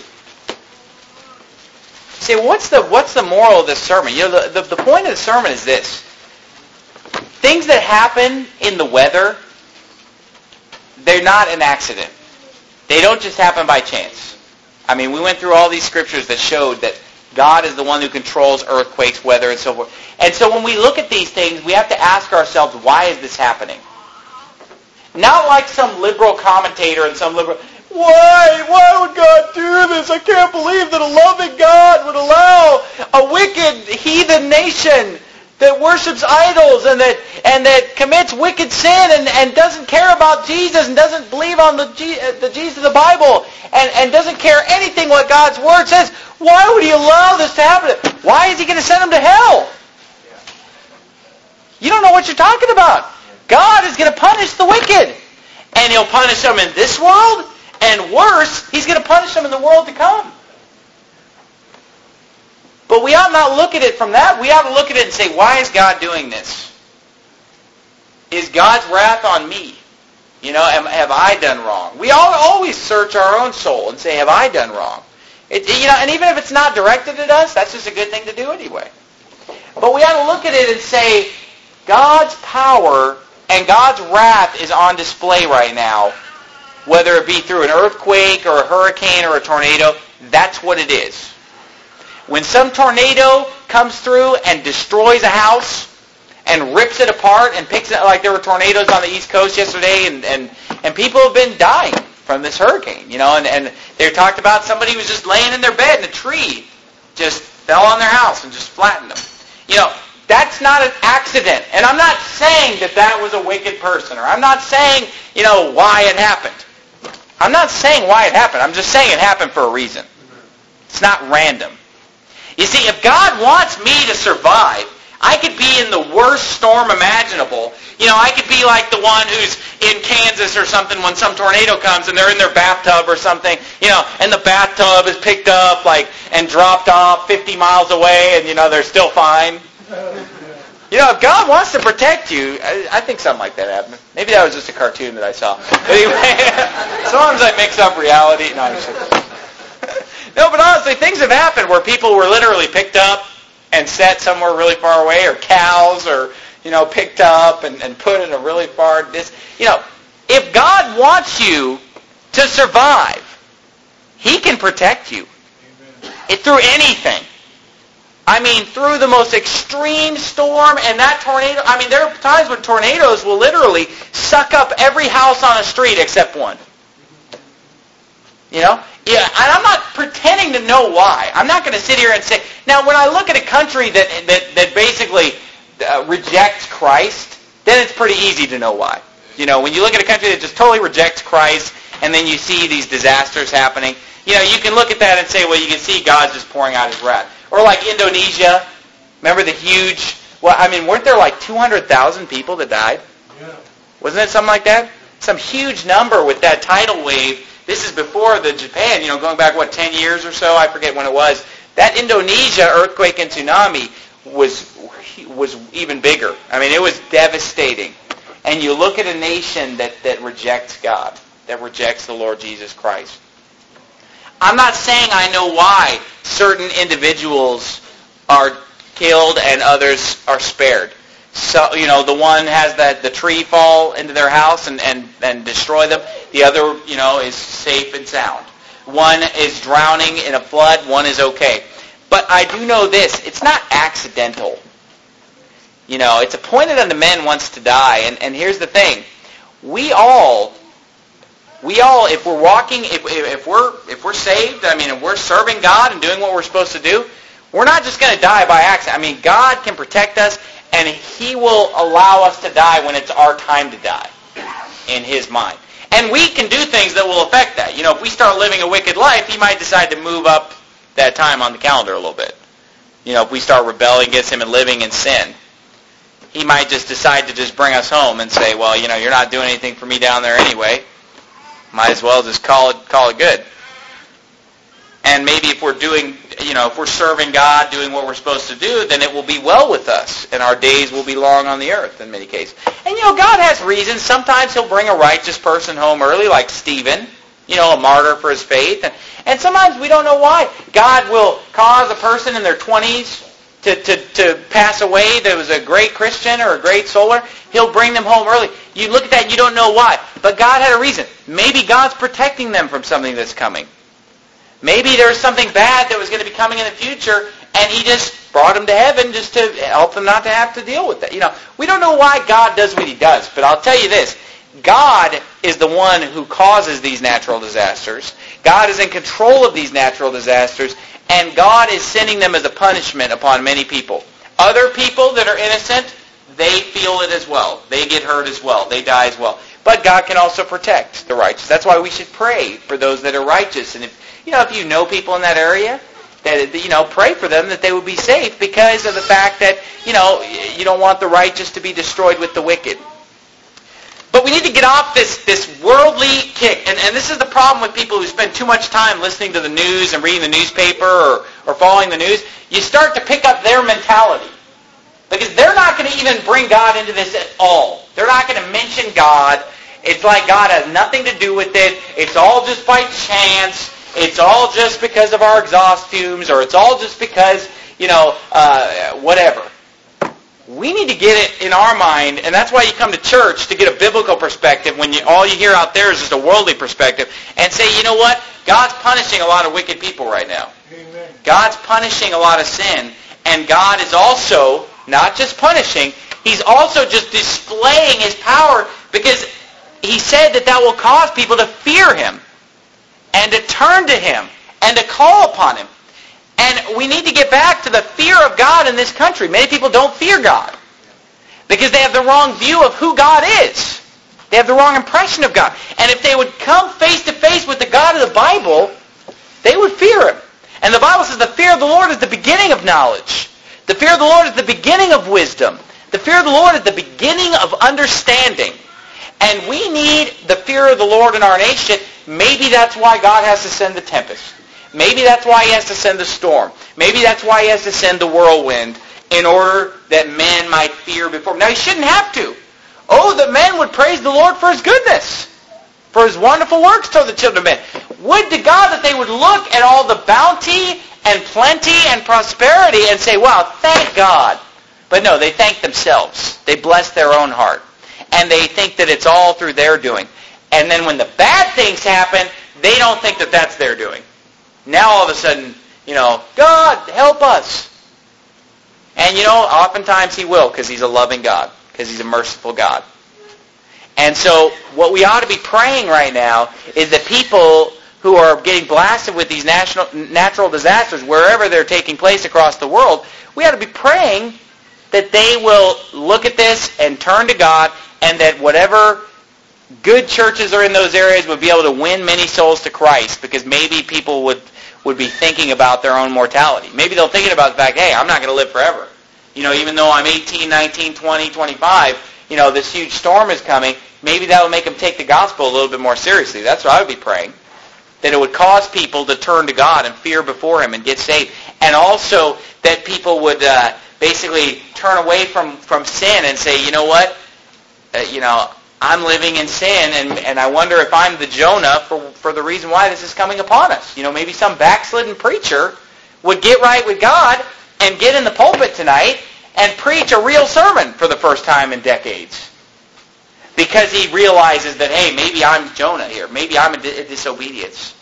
say, well, what's the what's the moral of this sermon? You know, the, the, the point of the sermon is this. Things that happen in the weather, they're not an accident. They don't just happen by chance. I mean, we went through all these scriptures that showed that God is the one who controls earthquakes, weather, and so forth. And so when we look at these things, we have to ask ourselves, why is this happening? Not like some liberal commentator and some liberal, why? Why would God do this? I can't believe that a loving God would allow a wicked heathen nation that worships idols and that and that commits wicked sin and, and doesn't care about Jesus and doesn't believe on the, G, the Jesus of the Bible and, and doesn't care anything what God's Word says, why would He allow this to happen? Why is He going to send them to hell? You don't know what you're talking about. God is going to punish the wicked. And He'll punish them in this world, and worse, He's going to punish them in the world to come. But we ought not look at it from that. We ought to look at it and say, why is God doing this? Is God's wrath on me? You know, am, have I done wrong? We all always search our own soul and say, have I done wrong? It, you know, and even if it's not directed at us, that's just a good thing to do anyway. But we ought to look at it and say, God's power and God's wrath is on display right now, whether it be through an earthquake or a hurricane or a tornado. That's what it is. When some tornado comes through and destroys a house and rips it apart and picks it, like there were tornadoes on the East Coast yesterday, and, and, and people have been dying from this hurricane, you know, and, and they talked about somebody who was just laying in their bed and a tree just fell on their house and just flattened them. You know, that's not an accident. And I'm not saying that that was a wicked person, or I'm not saying, you know, why it happened. I'm not saying why it happened. I'm just saying it happened for a reason. It's not random. You see, if God wants me to survive, I could be in the worst storm imaginable. You know, I could be like the one who's in Kansas or something when some tornado comes and they're in their bathtub or something, you know, and the bathtub is picked up like and dropped off fifty miles away and, you know, they're still fine. You know, if God wants to protect you, I, I think something like that happened. Maybe that was just a cartoon that I saw. But anyway, sometimes I mix up reality. No, I'm just No, but honestly, things have happened where people were literally picked up and set somewhere really far away, or cows, or, you know, picked up and, and put in a really far distance. You know, if God wants you to survive, He can protect you. It, through anything. I mean, through the most extreme storm and that tornado. I mean, there are times when tornadoes will literally suck up every house on a street except one. You know? Yeah, and I'm not pretending to know why. I'm not going to sit here and say... Now, when I look at a country that that, that basically uh, rejects Christ, then it's pretty easy to know why. You know, when you look at a country that just totally rejects Christ, and then you see these disasters happening, you know, you can look at that and say, well, you can see God's just pouring out His wrath. Or like Indonesia. Remember the huge... Well, I mean, weren't there like two hundred thousand people that died? Yeah. Wasn't it something like that? Some huge number with that tidal wave. This is before the Japan, you know, going back, what, ten years or so? I forget when it was. That Indonesia earthquake and tsunami was was even bigger. I mean, it was devastating. And you look at a nation that, that rejects God, that rejects the Lord Jesus Christ. I'm not saying I know why certain individuals are killed and others are spared. So, you know, the one has that the tree fall into their house and, and, and destroy them. The other, you know, is safe and sound. One is drowning in a flood. One is okay. But I do know this. It's not accidental. You know, it's appointed unto men once to die. And, and here's the thing. We all, we all, if we're walking, if, if we're if we're saved, I mean, if we're serving God and doing what we're supposed to do, we're not just going to die by accident. I mean, God can protect us. And He will allow us to die when it's our time to die, in His mind. And we can do things that will affect that. You know, if we start living a wicked life, He might decide to move up that time on the calendar a little bit. You know, if we start rebelling against Him and living in sin, He might just decide to just bring us home and say, well, you know, you're not doing anything for me down there anyway. Might as well just call it call it good. And maybe if we're doing, you know, if we're serving God, doing what we're supposed to do, then it will be well with us, and our days will be long on the earth in many cases. And, you know, God has reasons. Sometimes He'll bring a righteous person home early, like Stephen, you know, a martyr for his faith. And, and sometimes we don't know why. God will cause a person in their twenties to, to, to pass away that was a great Christian or a great solar. He'll bring them home early. You look at that and you don't know why. But God had a reason. Maybe God's protecting them from something that's coming. Maybe there was something bad that was going to be coming in the future, and He just brought them to heaven just to help them not to have to deal with that. You know, we don't know why God does what He does, but I'll tell you this. God is the one who causes these natural disasters. God is in control of these natural disasters, and God is sending them as a punishment upon many people. Other people that are innocent, they feel it as well. They get hurt as well. They die as well. But God can also protect the righteous. That's why we should pray for those that are righteous. And if you know, if you know people in that area, that you know, pray for them that they would be safe because of the fact that you know you don't want the righteous to be destroyed with the wicked. But we need to get off this, this worldly kick. And, and this is the problem with people who spend too much time listening to the news and reading the newspaper or, or following the news. You start to pick up their mentality. Because they're not going to even bring God into this at all. They're not going to mention God. It's like God has nothing to do with it. It's all just by chance. It's all just because of our exhaust fumes. Or it's all just because, you know, uh, whatever. We need to get it in our mind, and that's why you come to church, to get a biblical perspective when you, all you hear out there is just a worldly perspective, and say, you know what? God's punishing a lot of wicked people right now. Amen. God's punishing a lot of sin, and God is also not just punishing, He's also just displaying His power, because He said that that will cause people to fear Him, and to turn to Him, and to call upon Him. And we need to get back to the fear of God in this country. Many people don't fear God because they have the wrong view of who God is. They have the wrong impression of God. And if they would come face to face with the God of the Bible, they would fear Him. And the Bible says the fear of the Lord is the beginning of knowledge. The fear of the Lord is the beginning of wisdom. The fear of the Lord is the beginning of understanding. And we need the fear of the Lord in our nation. Maybe that's why God has to send the tempest. Maybe that's why He has to send the storm. Maybe that's why He has to send the whirlwind in order that men might fear before Him. Now, He shouldn't have to. Oh, that men would praise the Lord for His goodness, for His wonderful works toward the children of men. Would to God that they would look at all the bounty and plenty and prosperity and say, wow, thank God. But no, they thank themselves. They bless their own heart. And they think that it's all through their doing. And then when the bad things happen, they don't think that that's their doing. Now all of a sudden, you know, God, help us. And you know, oftentimes He will, because He's a loving God, because He's a merciful God. And so what we ought to be praying right now is that people who are getting blasted with these national, natural disasters, wherever they're taking place across the world, we ought to be praying that they will look at this and turn to God, and that whatever good churches are in those areas would be able to win many souls to Christ, because maybe people would would be thinking about their own mortality. Maybe they'll think about the fact, hey, I'm not going to live forever. You know, even though I'm eighteen, nineteen, twenty, twenty-five, you know, this huge storm is coming, maybe that will make them take the gospel a little bit more seriously. That's what I would be praying. That it would cause people to turn to God and fear before Him and get saved. And also that people would uh, basically turn away from, from sin and say, you know what, uh, you know, I'm living in sin, and, and I wonder if I'm the Jonah for, for the reason why this is coming upon us. You know, maybe some backslidden preacher would get right with God and get in the pulpit tonight and preach a real sermon for the first time in decades. Because he realizes that, hey, maybe I'm Jonah here. Maybe I'm in disobedience.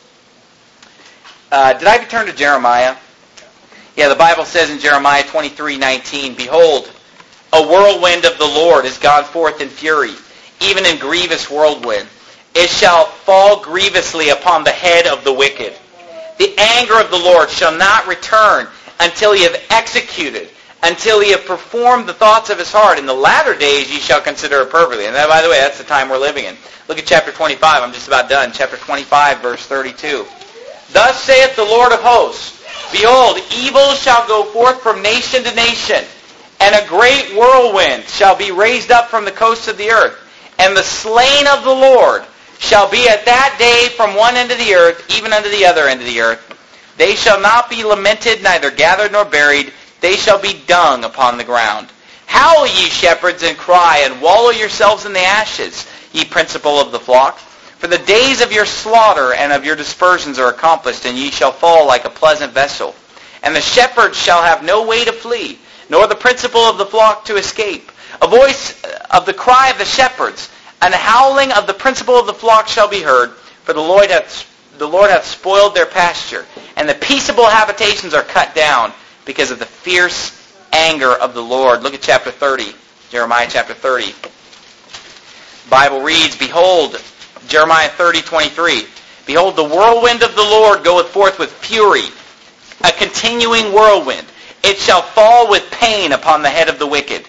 Uh, did I turn to Jeremiah? Yeah, the Bible says in Jeremiah twenty-three nineteen, behold, a whirlwind of the Lord is gone forth in fury, even in grievous whirlwind. It shall fall grievously upon the head of the wicked. The anger of the Lord shall not return until He have executed, until He have performed the thoughts of His heart. In the latter days ye shall consider it perfectly. And that, by the way, that's the time we're living in. Look at chapter twenty-five. I'm just about done. Chapter twenty-five, verse thirty-two. Thus saith the Lord of hosts, behold, evil shall go forth from nation to nation, and a great whirlwind shall be raised up from the coasts of the earth. And the slain of the Lord shall be at that day from one end of the earth, even unto the other end of the earth. They shall not be lamented, neither gathered nor buried. They shall be dung upon the ground. Howl, ye shepherds, and cry, and wallow yourselves in the ashes, ye principal of the flock. For the days of your slaughter and of your dispersions are accomplished, and ye shall fall like a pleasant vessel. And the shepherds shall have no way to flee, nor the principal of the flock to escape. A voice of the cry of the shepherds, and the howling of the principal of the flock shall be heard, for the Lord hath, the Lord hath spoiled their pasture, and the peaceable habitations are cut down, because of the fierce anger of the Lord. Look at chapter thirty, Jeremiah chapter thirty. The Bible reads, behold, Jeremiah thirty twenty-three, behold, the whirlwind of the Lord goeth forth with fury, a continuing whirlwind. It shall fall with pain upon the head of the wicked.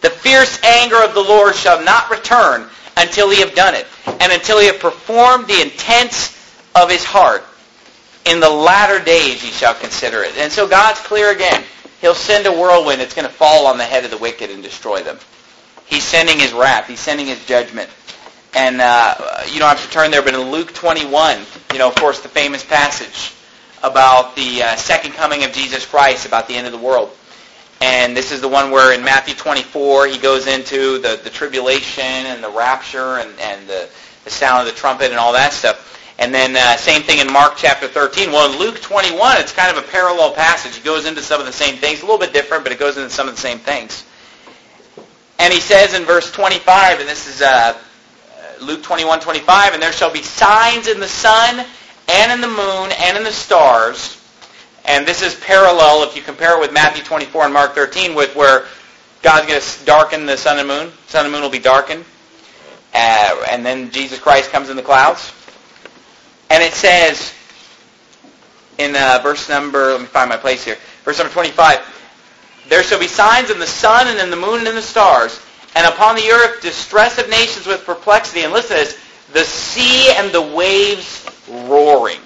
The fierce anger of the Lord shall not return until he have done it, and until he have performed the intents of his heart. In the latter days ye shall consider it. And so God's clear again. He'll send a whirlwind that's going to fall on the head of the wicked and destroy them. He's sending his wrath. He's sending his judgment. And uh, you don't have to turn there, but in Luke twenty-one, you know, of course, the famous passage about the uh, second coming of Jesus Christ, about the end of the world. And this is the one where in Matthew twenty-four, he goes into the, the tribulation and the rapture and, and the, the sound of the trumpet and all that stuff. And then uh, same thing in Mark chapter thirteen. Well, in Luke twenty-one, it's kind of a parallel passage. He goes into some of the same things, a little bit different, but it goes into some of the same things. And he says in verse twenty-five, and this is uh, Luke twenty-one twenty-five, and there shall be signs in the sun and in the moon and in the stars. And this is parallel, if you compare it with Matthew twenty-four and Mark thirteen, with where God's going to darken the sun and moon. Sun and moon will be darkened. Uh, and then Jesus Christ comes in the clouds. And it says in uh, verse number, let me find my place here, verse number twenty-five, there shall be signs in the sun and in the moon and in the stars, and upon the earth distress of nations with perplexity. And listen to this, the sea and the waves roaring.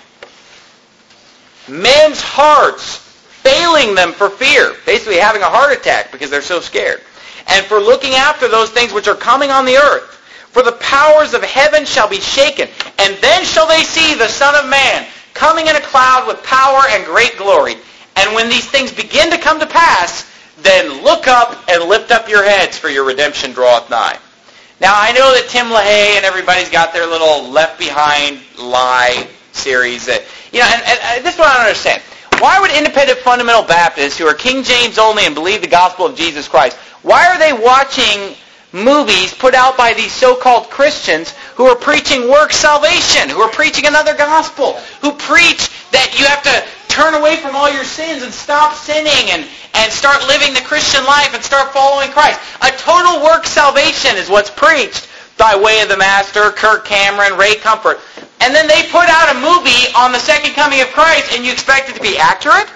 Men's hearts failing them for fear, basically having a heart attack because they're so scared. And for looking after those things which are coming on the earth. For the powers of heaven shall be shaken, and then shall they see the Son of Man coming in a cloud with power and great glory. And when these things begin to come to pass, then look up and lift up your heads, for your redemption draweth nigh. Now, I know that Tim LaHaye and everybody's got their little Left Behind lie series. That, you know, and, and, and this is what I don't understand. Why would independent fundamental Baptists, who are King James only and believe the gospel of Jesus Christ, why are they watching movies put out by these so-called Christians who are preaching work salvation, who are preaching another gospel, who preach that you have to turn away from all your sins and stop sinning and, and start living the Christian life and start following Christ? A total work salvation is what's preached by way of the Master, Kirk Cameron, Ray Comfort. And then they put out a movie on the second coming of Christ, and you expect it to be accurate?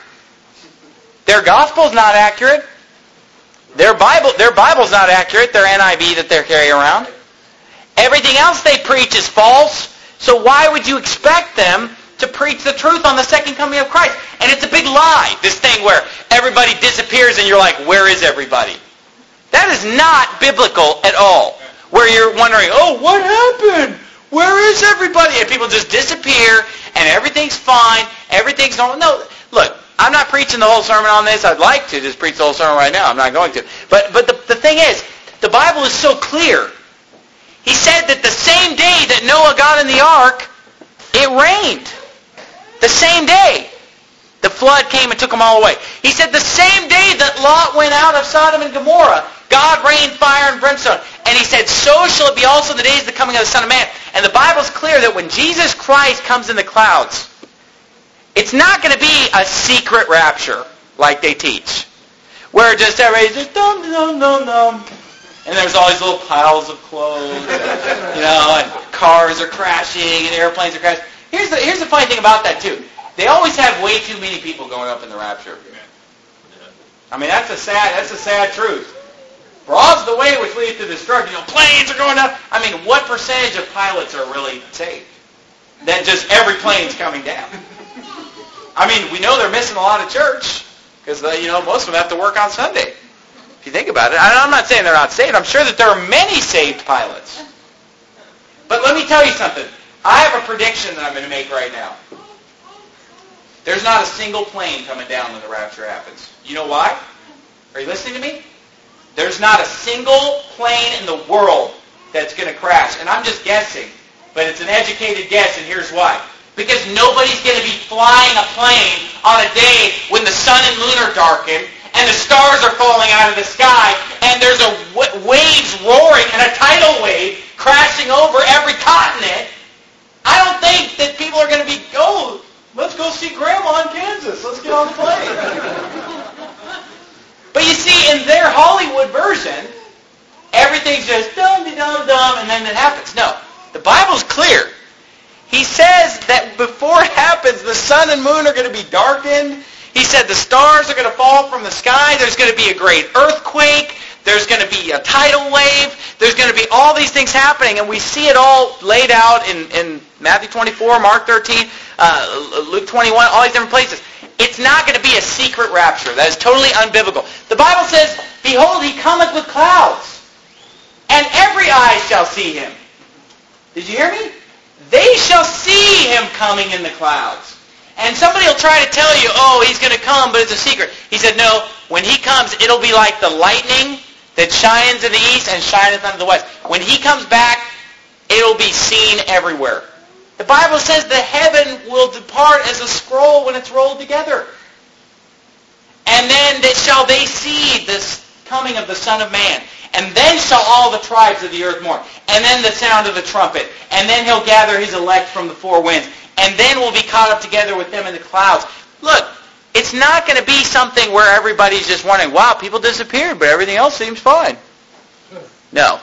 Their gospel's not accurate. Their Bible, their Bible's not accurate, their N I V that they're carrying around. Everything else they preach is false. So why would you expect them to preach the truth on the second coming of Christ? And it's a big lie, this thing where everybody disappears and you're like, where is everybody? That is not biblical at all. Where you're wondering, oh, what happened? Where is everybody? And people just disappear and everything's fine, everything's normal. No, look. I'm not preaching the whole sermon on this. I'd like to just preach the whole sermon right now. I'm not going to. But but the, the thing is, the Bible is so clear. He said that the same day that Noah got in the ark, it rained. The same day. The flood came and took them all away. He said the same day that Lot went out of Sodom and Gomorrah, God rained fire and brimstone. And he said, so shall it be also the days of the coming of the Son of Man. And the Bible's clear that when Jesus Christ comes in the clouds, it's not going to be a secret rapture like they teach, where just everybody's just dum dum dum dum, and there's all these little piles of clothes, you know, and cars are crashing and airplanes are crashing. Here's the here's the funny thing about that too. They always have way too many people going up in the rapture. I mean, that's a sad that's a sad truth. Broad's the way which leads to destruction. You know, planes are going up. I mean, what percentage of pilots are really saved? That just every plane's coming down. I mean, we know they're missing a lot of church because, you know, most of them have to work on Sunday. If you think about it. I'm not saying they're not saved. I'm sure that there are many saved pilots. But let me tell you something. I have a prediction that I'm going to make right now. There's not a single plane coming down when the rapture happens. You know why? Are you listening to me? There's not a single plane in the world that's going to crash. And I'm just guessing. But it's an educated guess, and here's why. Because nobody's going to be flying a plane on a day when the sun and moon are darkened and the stars are falling out of the sky and there's a w- waves roaring and a tidal wave crashing over every continent. I don't think that people are going to be, oh, let's go see Grandma in Kansas. Let's get on the plane. But you see, in their Hollywood version, everything's just dum-de-dum-dum and then it happens. No, the Bible's clear. He says that before it happens, the sun and moon are going to be darkened. He said the stars are going to fall from the sky. There's going to be a great earthquake. There's going to be a tidal wave. There's going to be all these things happening, and we see it all laid out in, in Matthew twenty-four, Mark thirteen, uh, Luke twenty-one, all these different places. It's not going to be a secret rapture. That is totally unbiblical. The Bible says, behold, he cometh with clouds, and every eye shall see him. Did you hear me? They shall see him coming in the clouds. And somebody will try to tell you, oh, he's going to come, but it's a secret. He said, no, when he comes, it'll be like the lightning that shines in the east and shineth unto the west. When he comes back, it'll be seen everywhere. The Bible says the heaven will depart as a scroll when it's rolled together. And then shall they see this coming of the Son of Man. And then shall all the tribes of the earth mourn. And then the sound of the trumpet. And then he'll gather his elect from the four winds. And then we'll be caught up together with them in the clouds. Look, it's not going to be something where everybody's just wondering, wow, people disappeared, but everything else seems fine. No.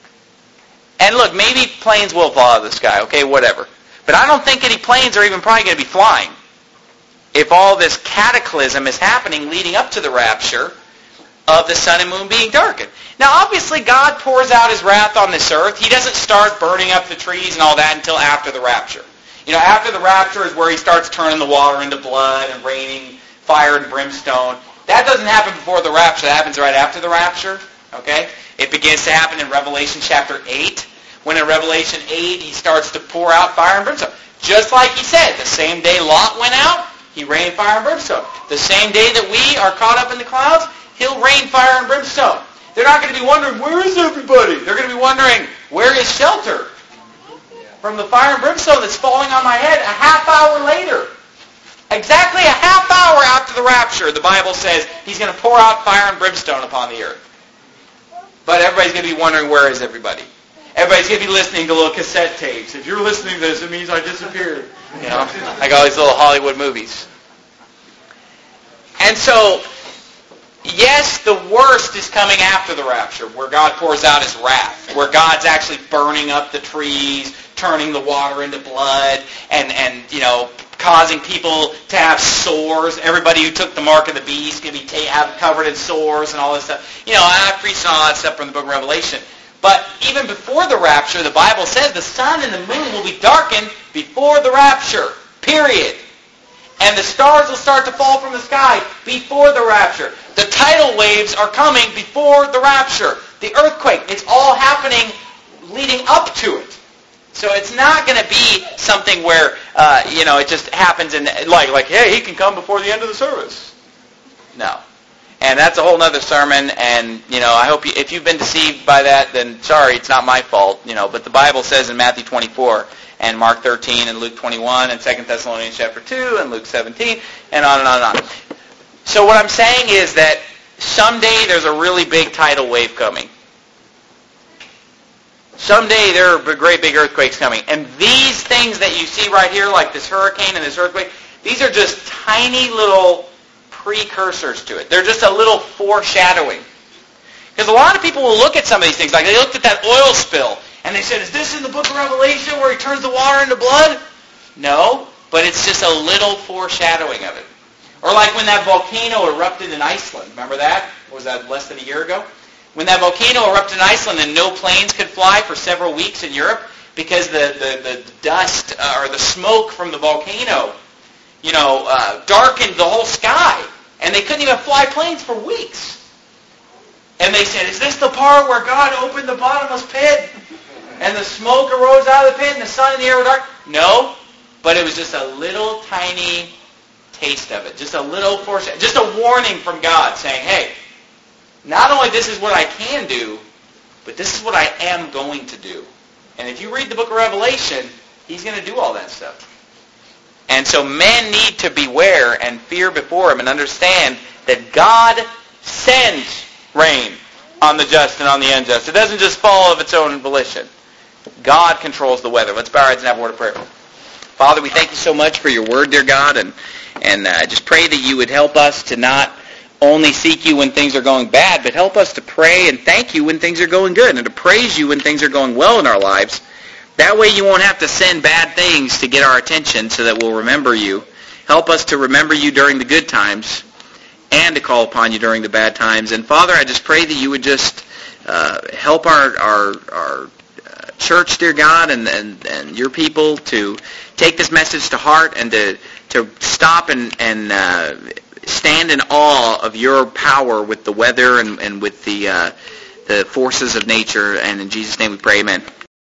And look, maybe planes will fall out of the sky, okay, whatever. But I don't think any planes are even probably going to be flying if all this cataclysm is happening leading up to the rapture of the sun and moon being darkened. Now, obviously, God pours out his wrath on this earth. He doesn't start burning up the trees and all that until after the rapture. You know, after the rapture is where he starts turning the water into blood and raining fire and brimstone. That doesn't happen before the rapture. That happens right after the rapture. Okay? It begins to happen in Revelation chapter eight. When in Revelation eight, he starts to pour out fire and brimstone. Just like he said, the same day Lot went out, he rained fire and brimstone. The same day that we are caught up in the clouds, he'll rain fire and brimstone. They're not going to be wondering, where is everybody? They're going to be wondering, where is shelter from the fire and brimstone that's falling on my head a half hour later? Exactly a half hour after the rapture, the Bible says he's going to pour out fire and brimstone upon the earth. But everybody's going to be wondering, where is everybody? Everybody's going to be listening to little cassette tapes. If you're listening to this, it means I disappeared. You know, like all these little Hollywood movies. And so, yes, the worst is coming after the rapture, where God pours out his wrath, where God's actually burning up the trees, turning the water into blood, and, and you know, causing people to have sores. Everybody who took the mark of the beast can be ta- have covered in sores and all this stuff. You know, I've preached on all that stuff from the book of Revelation. But even before the rapture, the Bible says the sun and the moon will be darkened before the rapture. Period. And the stars will start to fall from the sky before the rapture. The tidal waves are coming before the rapture. The earthquake, it's all happening leading up to it. So it's not going to be something where, uh, you know, it just happens in, like, like, hey, he can come before the end of the service. No. And that's a whole other sermon, and, you know, I hope you, if you've been deceived by that, then sorry, it's not my fault, you know, but the Bible says in Matthew twenty-four, and Mark thirteen, and Luke twenty-one, and Second Thessalonians chapter two, and Luke seventeen, and on and on and on. So what I'm saying is that someday there's a really big tidal wave coming. Someday there are great big earthquakes coming. And these things that you see right here, like this hurricane and this earthquake, these are just tiny little precursors to it. They're just a little foreshadowing. Because a lot of people will look at some of these things, like they looked at that oil spill, and they said, is this in the book of Revelation where he turns the water into blood? No, but it's just a little foreshadowing of it. Or like when that volcano erupted in Iceland. Remember that? Was that less than a year ago? When that volcano erupted in Iceland and no planes could fly for several weeks in Europe because the, the, the dust uh, or the smoke from the volcano, you know, uh, darkened the whole sky. And they couldn't even fly planes for weeks. And they said, is this the part where God opened the bottomless pit? And the smoke arose out of the pit and the sun and the air were dark? No, but it was just a little tiny taste of it. Just a little foreshadow. Just a warning from God saying, hey, not only this is what I can do, but this is what I am going to do. And if you read the book of Revelation, he's going to do all that stuff. And so men need to beware and fear before him and understand that God sends rain on the just and on the unjust. It doesn't just fall of its own volition. God controls the weather. Let's bow our heads and have a word of prayer. Father, we thank you so much for your word, dear God, and and uh, just pray that you would help us to not only seek you when things are going bad, but help us to pray and thank you when things are going good, and to praise you when things are going well in our lives. That way you won't have to send bad things to get our attention so that we'll remember you. Help us to remember you during the good times, and to call upon you during the bad times. And Father, I just pray that you would just uh, help our our, our uh, church, dear God, and, and, and your people to take this message to heart and to to stop and, and uh, stand in awe of your power with the weather and, and with the uh, the forces of nature. And in Jesus' name we pray, amen.